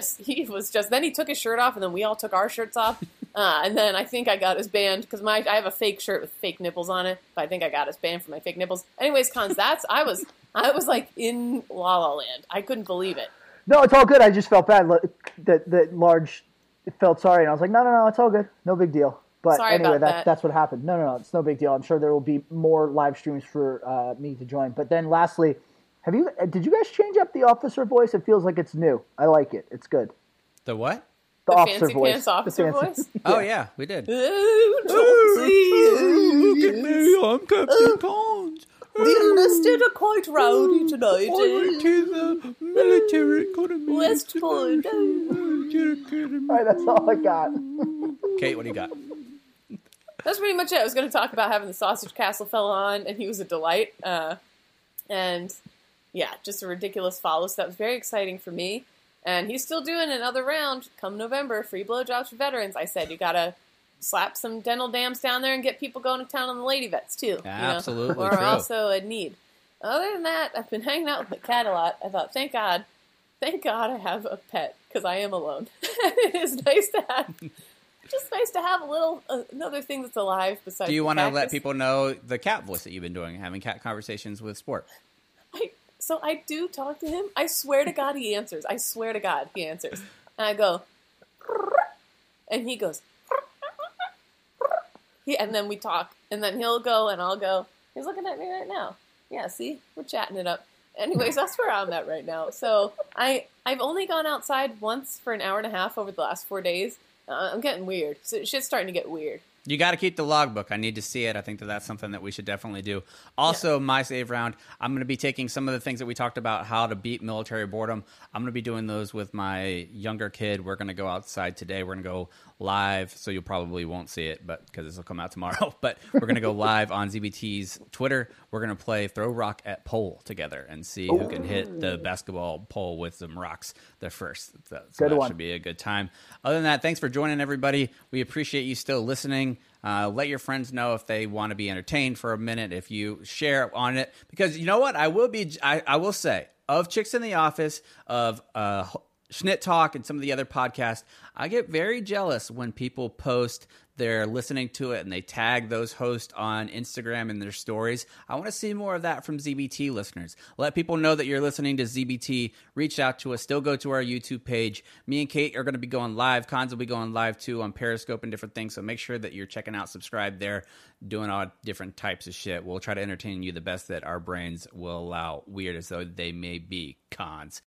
then he took his shirt off, and then we all took our shirts off. And then I think I got us banned because I have a fake shirt with fake nipples on it. But I think I got us banned for my fake nipples. Anyways, Cons, I was in La La Land. I couldn't believe it. No, it's all good. I just felt bad that Large felt sorry. And I was like, no, it's all good. No big deal. But Sorry anyway, about that. that's what happened. No, it's no big deal. I'm sure there will be more live streams for me to join. But then lastly, did you guys change up the officer voice? It feels like it's new. I like it. It's good. The what? The officer fancy voice. pants officer voice? Oh, yeah, we did. Look at me, I'm Captain Cons. The enlisted are quite rowdy tonight. to the military academy. West Point. All right, that's all I got. Kate, what do you got? That's pretty much it. I was going to talk about having the Sausage Castle fella on, and he was a delight. And yeah, just a ridiculous follow. So that was very exciting for me. And he's still doing another round come November, free blowjobs for veterans. I said, you got to slap some dental dams down there and get people going to town on the lady vets, too. Absolutely Or true. also a need. Other than that, I've been hanging out with the cat a lot. I thought, thank God I have a pet, because I am alone. It is nice to have, just nice to have a little, another thing that's alive besides Do you want to let cactus. people know the cat voice that you've been doing, having cat conversations with Sport? So I do talk to him. I swear to God he answers. I swear to God he answers. And I go, and he goes, and then we talk. And then he'll go and I'll go, he's looking at me right now. Yeah, see? We're chatting it up. Anyways, that's where I'm at right now. So I've only gone outside once for an hour and a half over the last 4 days. I'm getting weird. So shit's starting to get weird. You got to keep the logbook. I need to see it. I think that's something that we should definitely do. Also, my save round, I'm going to be taking some of the things that we talked about, how to beat military boredom. I'm going to be doing those with my younger kid. We're going to go outside today. We're going to go live, so you probably won't see it, but because this will come out tomorrow. But we're going to go live on ZBT's Twitter. We're going to play Throw Rock at Pole together and see who can hit the basketball pole with some rocks the first. So that should be a good time. Other than that, thanks for joining, everybody. We appreciate you still listening. Let your friends know if they want to be entertained for a minute, if you share on it. Because you know what? I will say, of Chicks in the Office, of Schnit Talk, and some of the other podcasts, I get very jealous when people post they're listening to it and they tag those hosts on Instagram in their stories. I want to see more of that from ZBT listeners. Let people know that you're listening to ZBT. Reach out to us. Still go to our YouTube page. Me and Kate are going to be going live. Cons will be going live too on Periscope and different things. So make sure that you're checking out, subscribe there, doing all different types of shit. We'll try to entertain you the best that our brains will allow, weird as though they may be. Cons.